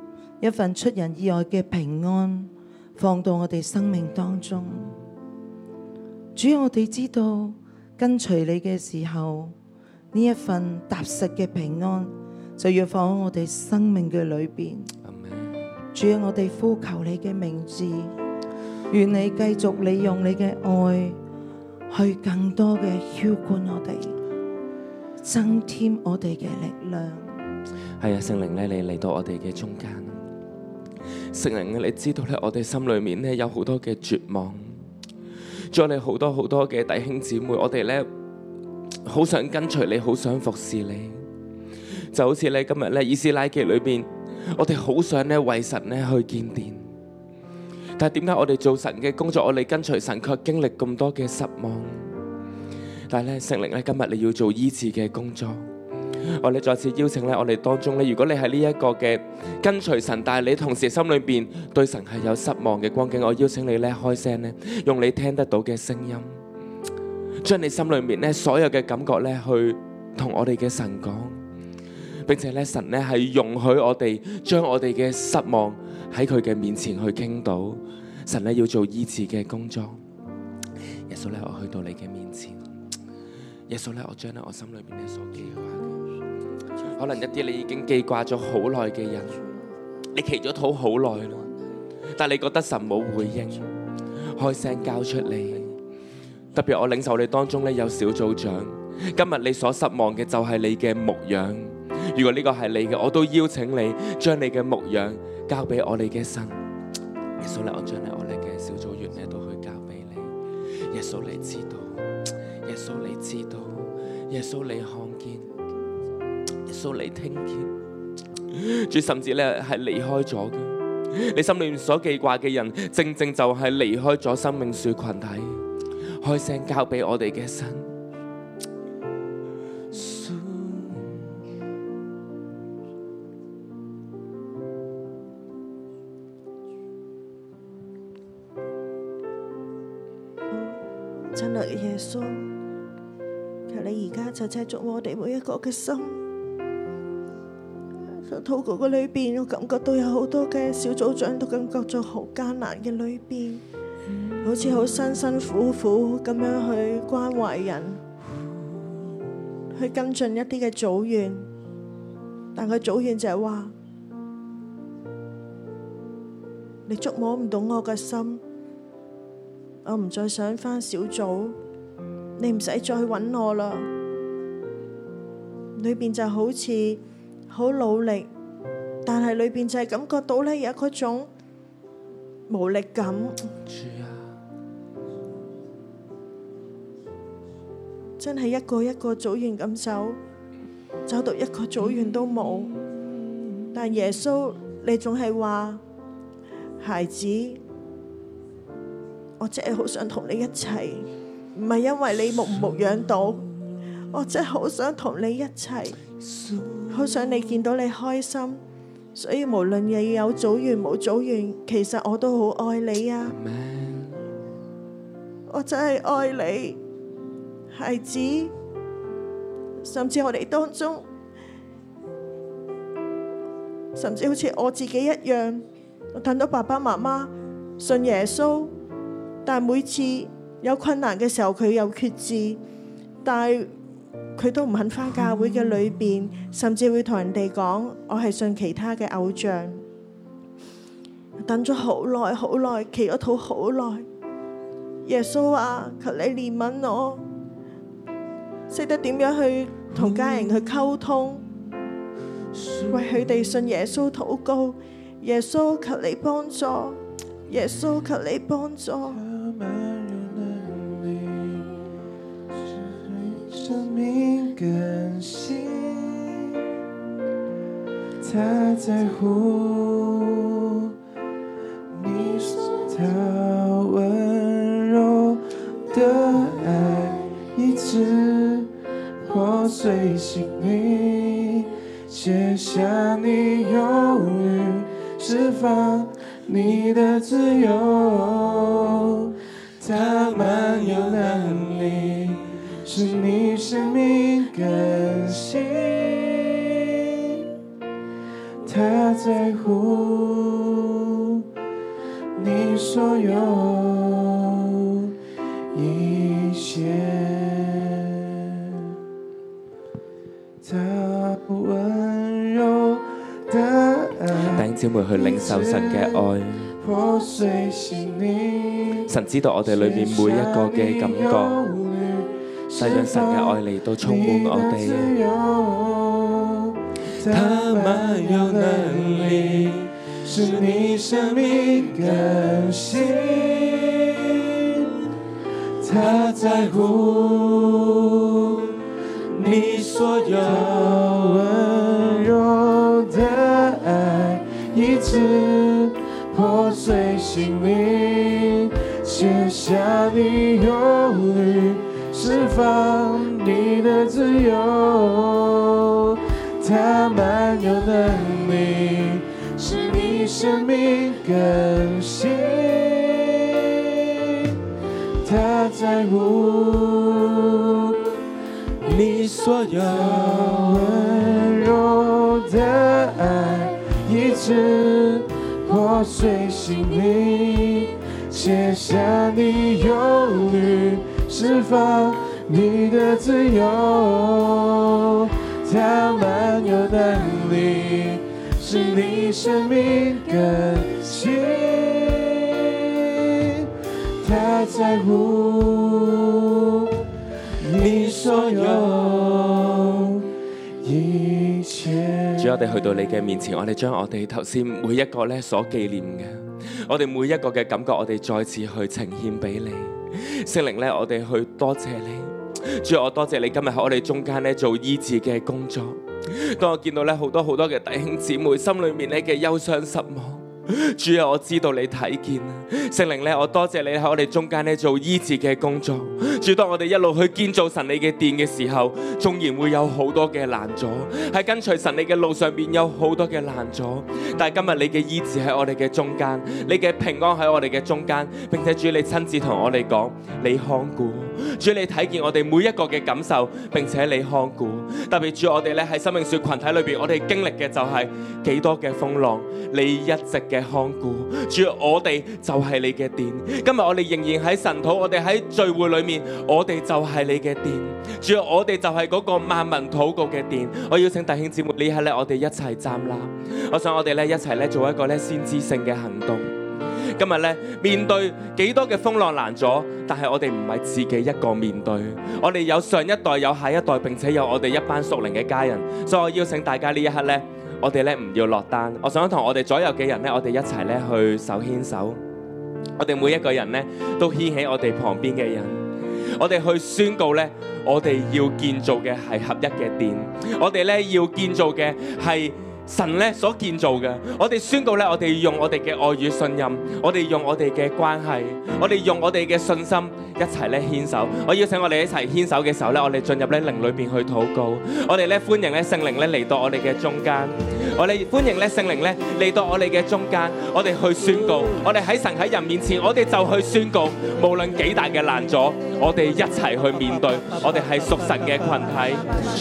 一份出人意外嘅平安放到我哋生命當中。主，我哋知道跟隨你嘅時候，呢一份踏實嘅平安就要放喺我哋生命嘅裏邊。主，我哋呼求你嘅名字，願你繼續利用你嘅愛去更多嘅澆灌我哋，增添我哋嘅力量。 係啊，聖靈咧，你嚟到我哋嘅中間。聖靈咧，你知道咧，我哋心裏面咧有好多嘅絕望，仲有你好多好多嘅弟兄姊妹，我哋咧好想跟隨你，好想服侍你，就好似咧今日咧以斯拉記裏邊，我哋好想咧為神咧去建殿，但係點解我哋做神嘅工作，我哋跟隨神，卻經歷咁多嘅失望？但係咧聖靈咧，今日你要做醫治嘅工作。我哋再次邀請咧，我哋當中咧，如果你係呢一個嘅跟隨神，但係你同時心裏邊對神係有失望嘅光景，我邀請你咧開聲咧，用你聽得到嘅聲音，將你心裏面咧所有嘅感覺咧去同我哋嘅神講，並且咧神咧係容許我哋將我哋嘅失望喺佢嘅面前去傾倒。神咧要做醫治嘅工作。耶穌咧，我去到你嘅面前。耶穌咧，我將咧我心裏邊咧所記掛嘅，可能一啲你已經記掛咗好耐嘅人，你祈咗禱好耐啦，但係你覺得神冇回應，開聲交出嚟。特別我領受你當中咧有小組長，今日你所失望嘅就係你嘅牧養。如果呢個係你嘅，我都邀請你將你嘅牧養交俾我哋嘅神。耶穌咧，我將咧我哋嘅小組員咧都去交俾你。耶穌你知道。耶穌你知道，耶穌你看見，耶穌你聽見，主甚至咧係離開咗嘅，你心裏面所記掛嘅人，正正就係離開咗生命樹群體，開聲交俾我哋嘅神。 親愛嘅耶穌，求你而家就赤觸我哋每一個嘅心。喺禱告嘅裏邊，我感覺到有好多嘅小組長都感覺咗好艱難嘅裏邊，好似好辛辛苦苦咁樣去關懷人，去跟進一啲嘅組員，但佢組員就係話：你觸摸唔到我嘅心。我唔再想返小組，你唔使再揾我啦。裏邊就好似好努力，但係裏邊就係感覺到咧有嗰種無力感。真係一個一個組員咁走，走到一個組員都冇。但耶穌，你總係話，孩子，我真係好想同你一齊，唔係因為你牧唔牧養到，我真係好想同你一齊，好想你見到你開心，所以無論你有組員冇組員，其實我都好愛你啊！我真係愛你，孩子，甚至我哋當中，甚至好似我自己一樣，我睇到爸爸媽媽信耶穌。但每次有困難嘅時候，佢有決志，但係佢都唔肯返教會嘅裏邊，甚至會同人哋講我係信其他嘅偶像。等咗好耐好耐，祈咗禱好耐。耶穌啊，求你憐憫我，識得點樣去同家人去溝通，為佢哋信耶穌禱告。耶穌求你幫助，耶穌求你幫助。 生命更新，他在乎你他温柔的愛，一直破碎心靈，寫下你用語，釋放你的自由，他滿有能力使你生命更新，他在乎所有一切。他温柔的愛， 弟兄姊妹去領受神嘅愛。 破碎心靈， 神知道我哋裏面每一個嘅感覺，但讓神嘅愛嚟到充滿我哋。 他滿有能力，使你生命更新。他在乎你所有温柔的愛，醫治破碎心靈，卸下你憂慮，釋放你的自由。他滿有能力，使你生命更新。他在乎你所有温柔的愛，醫治破碎心靈，卸下你憂慮，釋放你的自由。他滿有能力，使你生命更新。他在乎你所有一切。 主，我哋去到你嘅面前，我哋將我哋頭先每一個咧所紀念嘅，我哋每一個嘅感覺，我哋再次去呈獻俾你。聖靈咧，我哋去多謝你。主，我多謝你今日喺我哋中間咧做醫治嘅工作。當我見到咧好多好多嘅弟兄姊妹心裏面咧嘅憂傷失望，主啊，我知道你睇見。聖靈咧，我多謝你喺我哋中間咧做醫治嘅工作。主，當我哋一路去建造神你嘅殿嘅時候，縱然會有好多嘅攔阻，喺跟隨神你嘅路上邊有好多嘅攔阻，但係今日你嘅醫治喺我哋嘅中間，你嘅平安喺我哋嘅中間，並且主你親自同我哋講，你看顧。主，你睇見我哋每一個嘅感受，並且你看顧。特別主，我哋咧喺生命樹群體裏邊，我哋經歷嘅就係幾多嘅風浪，你一直嘅看顧。主，我哋就係你嘅殿。今日我哋仍然喺神土，我哋喺聚會裏面，我哋就係你嘅殿。主，我哋就係嗰個萬民禱告嘅殿。我邀請弟兄姊妹呢刻咧，我哋一齊站立。我想我哋咧一齊咧做一個咧先知性嘅行動。今日咧面對幾多嘅風浪攔阻，但係我哋唔係自己一個面對，我哋有上一代有下一代，並且有我哋一班屬靈嘅家人，所以我邀請大家呢一刻咧，我哋咧唔要落單，我想同我哋左右嘅人咧，我哋一齊咧去手牽手，我哋每一個人咧都牽起我哋旁邊嘅人，我哋去宣告咧，我哋要建造嘅係合一嘅殿，我哋咧要建造嘅係神咧所建造嘅，我哋宣告咧，我哋用我哋嘅愛與信任，我哋用我哋嘅關係，我哋用我哋嘅信心一齊咧牽手。我邀請我哋一齊牽手嘅時候咧，我哋進入咧靈裏邊去禱告，我哋咧歡迎咧聖靈咧嚟到我哋嘅中間，我哋歡迎咧聖靈咧嚟到我哋嘅中間，我哋去宣告，我哋喺神喺人面前，我哋就去宣告，無論幾大嘅攔阻，我哋一齊去面對，我哋係屬神嘅群體。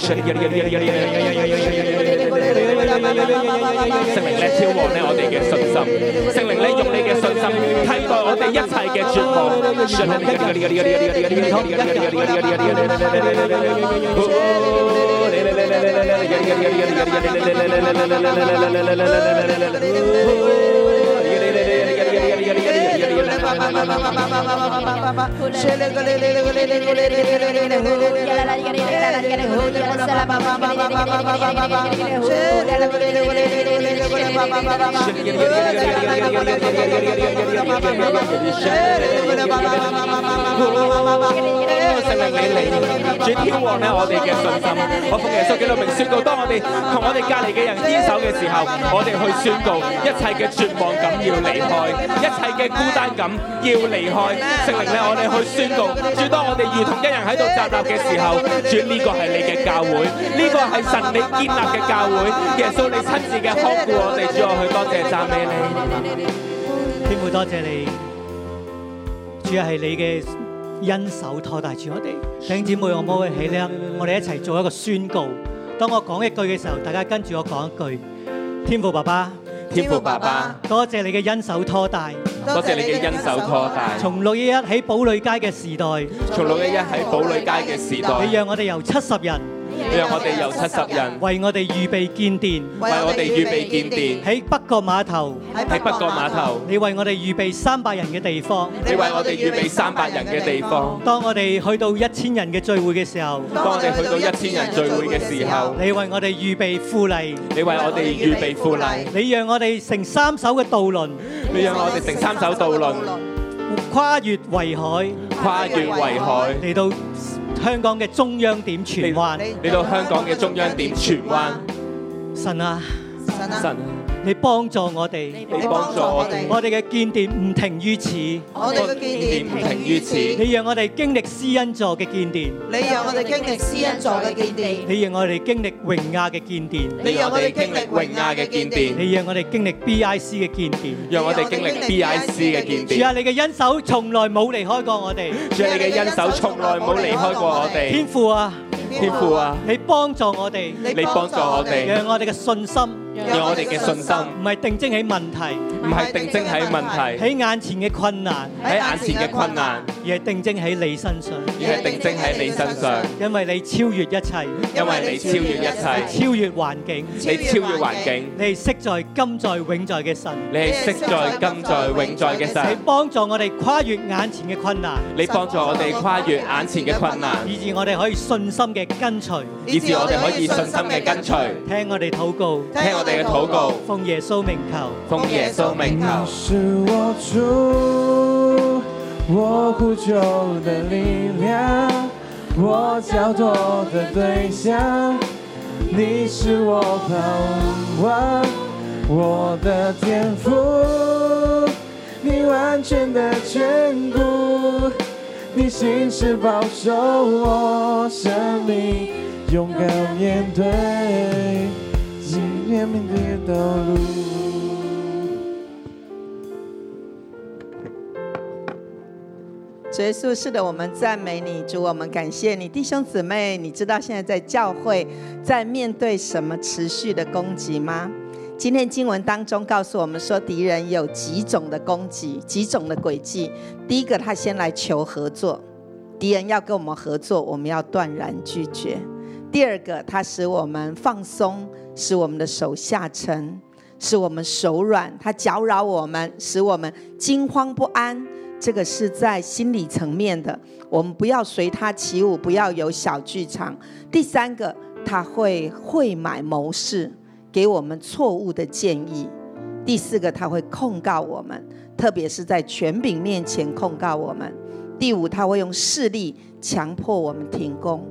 聖靈咧超過咧我哋嘅信心，聖靈咧用你嘅信心替代我哋一切嘅絕望。聖靈你嚟，主挑旺咧我哋嘅信心。我奉耶穌基督名宣告，當我哋同我哋隔離嘅人牽手嘅時候，我哋去宣告一切嘅絕望感要離開，一切嘅孤單感要離開。聖靈咧，我哋去宣告，主，當我哋如同一人喺度站立嘅時候，主，呢個係你嘅教會，呢個係神你建立嘅教會。耶穌你親自嘅看顧我哋，主，我去多謝讚美你。 天父多謝你，主係你嘅恩手拖帶住我哋。弟兄姊妹，我冇起咧，我哋一齊做一個宣告。當我講一句嘅時候，大家跟住我講一句。天父爸爸， 天父爸爸， 多謝你嘅恩手拖帶， 多謝你嘅恩手拖帶。 從六一一喺堡壘街嘅時代， 從六一一喺堡壘街嘅時代， 你讓我哋由七十人， 你讓我哋由七十人為我哋預備建殿， 為我哋預備建殿。 喺北角碼頭， 喺北角碼頭， 你為我哋預備三百人嘅地方， 你為我哋預備三百人嘅地方。 當我哋去到一千人嘅聚會嘅時候， 當我哋去到一千人聚會嘅時候， 你為我哋預備富麗， 你為我哋預備富麗， 你讓我哋乘三艘嘅渡輪， 你讓我哋乘三艘渡輪， 跨越圍海， 跨越圍海， 嚟到香港嘅中央點荃灣， 嚟到香港嘅中央點荃灣。 神啊， 神， 你幫助我哋， 你幫助我哋， 我哋嘅建殿唔停於此， 我哋嘅建殿唔停於此。 你讓我哋經歷施恩座嘅建殿， 你讓我哋經歷施恩座嘅建殿， 你讓我哋經歷榮亞嘅建殿， 你讓我哋經歷榮亞嘅建殿， 你讓我哋經歷 B I C 嘅建殿， 讓我哋經歷 B I C 嘅建殿。 主啊，你嘅恩手從來冇離開過我哋， 主啊，你嘅恩手從來冇離開過我哋。 天父啊， 天父啊， 你幫助我哋， 你幫助我哋， 讓我哋嘅信心， 讓我哋嘅信心唔係定睛喺問題， 唔係定睛喺問題， 喺眼前嘅困難， 喺眼前嘅困難， 而係定睛喺你身上， 而係定睛喺你身上， 因為你超越一切， 因為你超越一切， 超越環境， 你超越環境， 你係昔在今在永在嘅神， 你係昔在今在永在嘅神， 你幫助我哋跨越眼前嘅困難， 你幫助我哋跨越眼前嘅困難， 以致我哋可以信心嘅跟隨， 以致我哋可以信心嘅跟隨， 聽我哋禱告， 聽我哋嘅禱告， 奉耶穌名求， 奉耶穌名求。 你是我主，我呼求的力量，我交托的對象，你是我盼望，我的天父，你完全的眷顧，你心事保守我生命，勇敢面對今天面對的道路。 主耶稣，是的，我们赞美你，主，我们感谢你。弟兄姊妹，你知道现在在教会在面对什么持续的攻击吗？今天经文当中告诉我们说，敌人有几种的攻击，几种的诡计。第一个，他先来求合作，敌人要跟我们合作，我们要断然拒绝。第二个，他使我们放松，使我们的手下沉，使我们手软，他搅扰我们，使我们惊慌不安。这个是在心理层面的，我们不要随他起舞，不要有小剧场。第三个，他会会买谋士，给我们错误的建议。第四个，他会控告我们，特别是在权柄面前控告我们。第五，他会用势力强迫我们停工。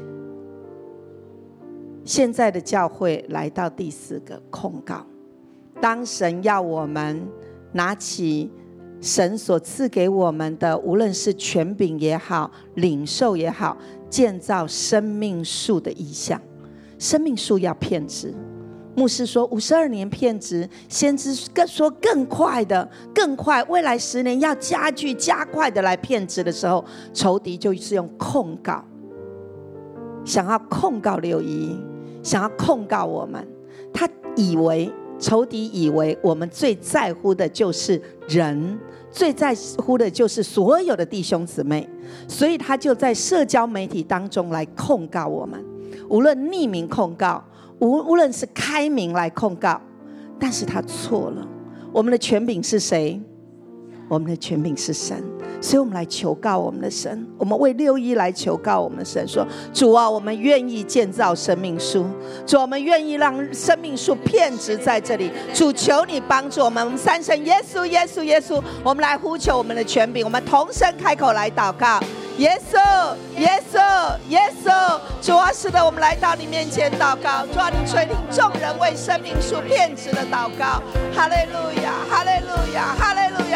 现在的教会来到第四个控告，当神要我们拿起神所赐给我们的，无论是权柄也好，领受也好，建造生命树的意象。生命树要骗植，牧师说五十二年骗植，先知说更快的更快，未来十年要加剧加快的来骗植的时候，仇敌就是用控告，想要控告六一，想要控告我们。他以为仇敌以为我们最在乎的就是人，最在乎的就是所有的弟兄姊妹，所以他就在社交媒体当中来控告我们，无论匿名控告，无无论是开明来控告，但是他错了。我们的权柄是谁？我们的权柄是神，所以我们来求告我们的神，我们为六一来求告我们的神，说主啊，我们愿意建造生命树，主，我们愿意让生命树遍植在这里，主，求你帮助我们。我们三声耶稣耶稣耶稣，我们来呼求我们的权柄，我们同声开口来祷告，耶稣耶稣耶稣。主啊，是的，我们来到你面前祷告，主啊，你垂听众人为生命树遍植的祷告。哈利路亚哈利路亚哈利路亚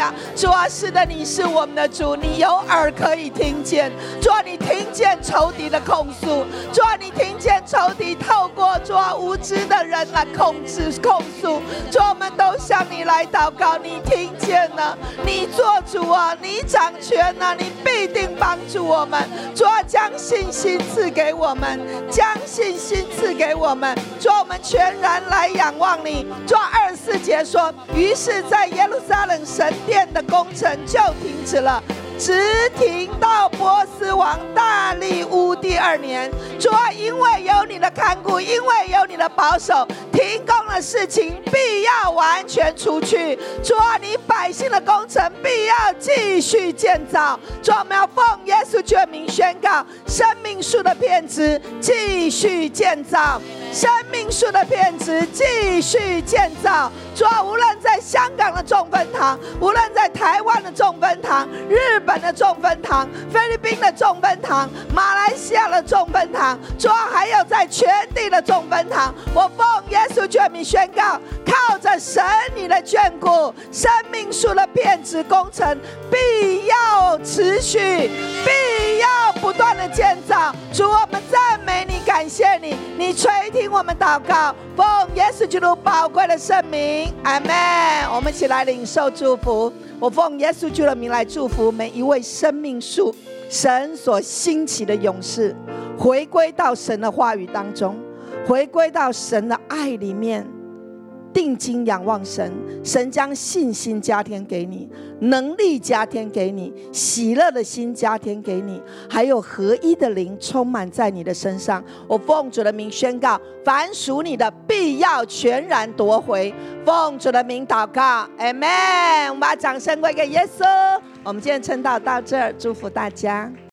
亚。主啊，是的，你是我们的主，你有耳可以听见。主啊，你听见仇敌的控诉，主啊，你听见仇敌透过主啊无知的人来控制控诉。主啊，我们都向你来祷告，你听见了，你做主啊，你掌权啊，你必定帮助我们。主啊，将信心赐给我们，将信心赐给我们。主啊，我们全然来仰望你。主啊，二十四节说，于是在耶路撒冷神殿的工程就停止了，直停到波斯王大利乌第二年。主啊，因为有你的看顾，因为有你的保守，停工的事情必要完全除去。主啊，你百姓的工程必要继续建造。主啊，我们要奉耶稣基督的名宣告，生命树的片子继续建造，生命树的片子继续建造。主啊，无论在香港的众分堂，无论在台湾的众分堂，日本的众分堂，菲律宾的众分堂，马来西亚的众分堂，主啊，还有在全地的众分堂，我奉耶稣基督的名宣告，靠着神你的眷顾，生命树的片子工程必要持续，必要不断的建造。主，我们赞美你，感谢你，你垂听我们祷告，奉耶稣基督宝贵的圣名，阿们。我们一起来领受祝福。我奉耶稣基督的名来祝福每一位生命树神所兴起的勇士，回归到神的话语当中，回归到神的爱里面，定睛仰望神。神将信心加添给你，能力加添给你，喜乐的心加添给你，还有合一的灵充满在你的身上。我奉主的名宣告，凡属你的必要全然夺回。奉主的名祷告，阿们。我们把掌声归给耶稣。我们今天晨祷到这儿，祝福大家。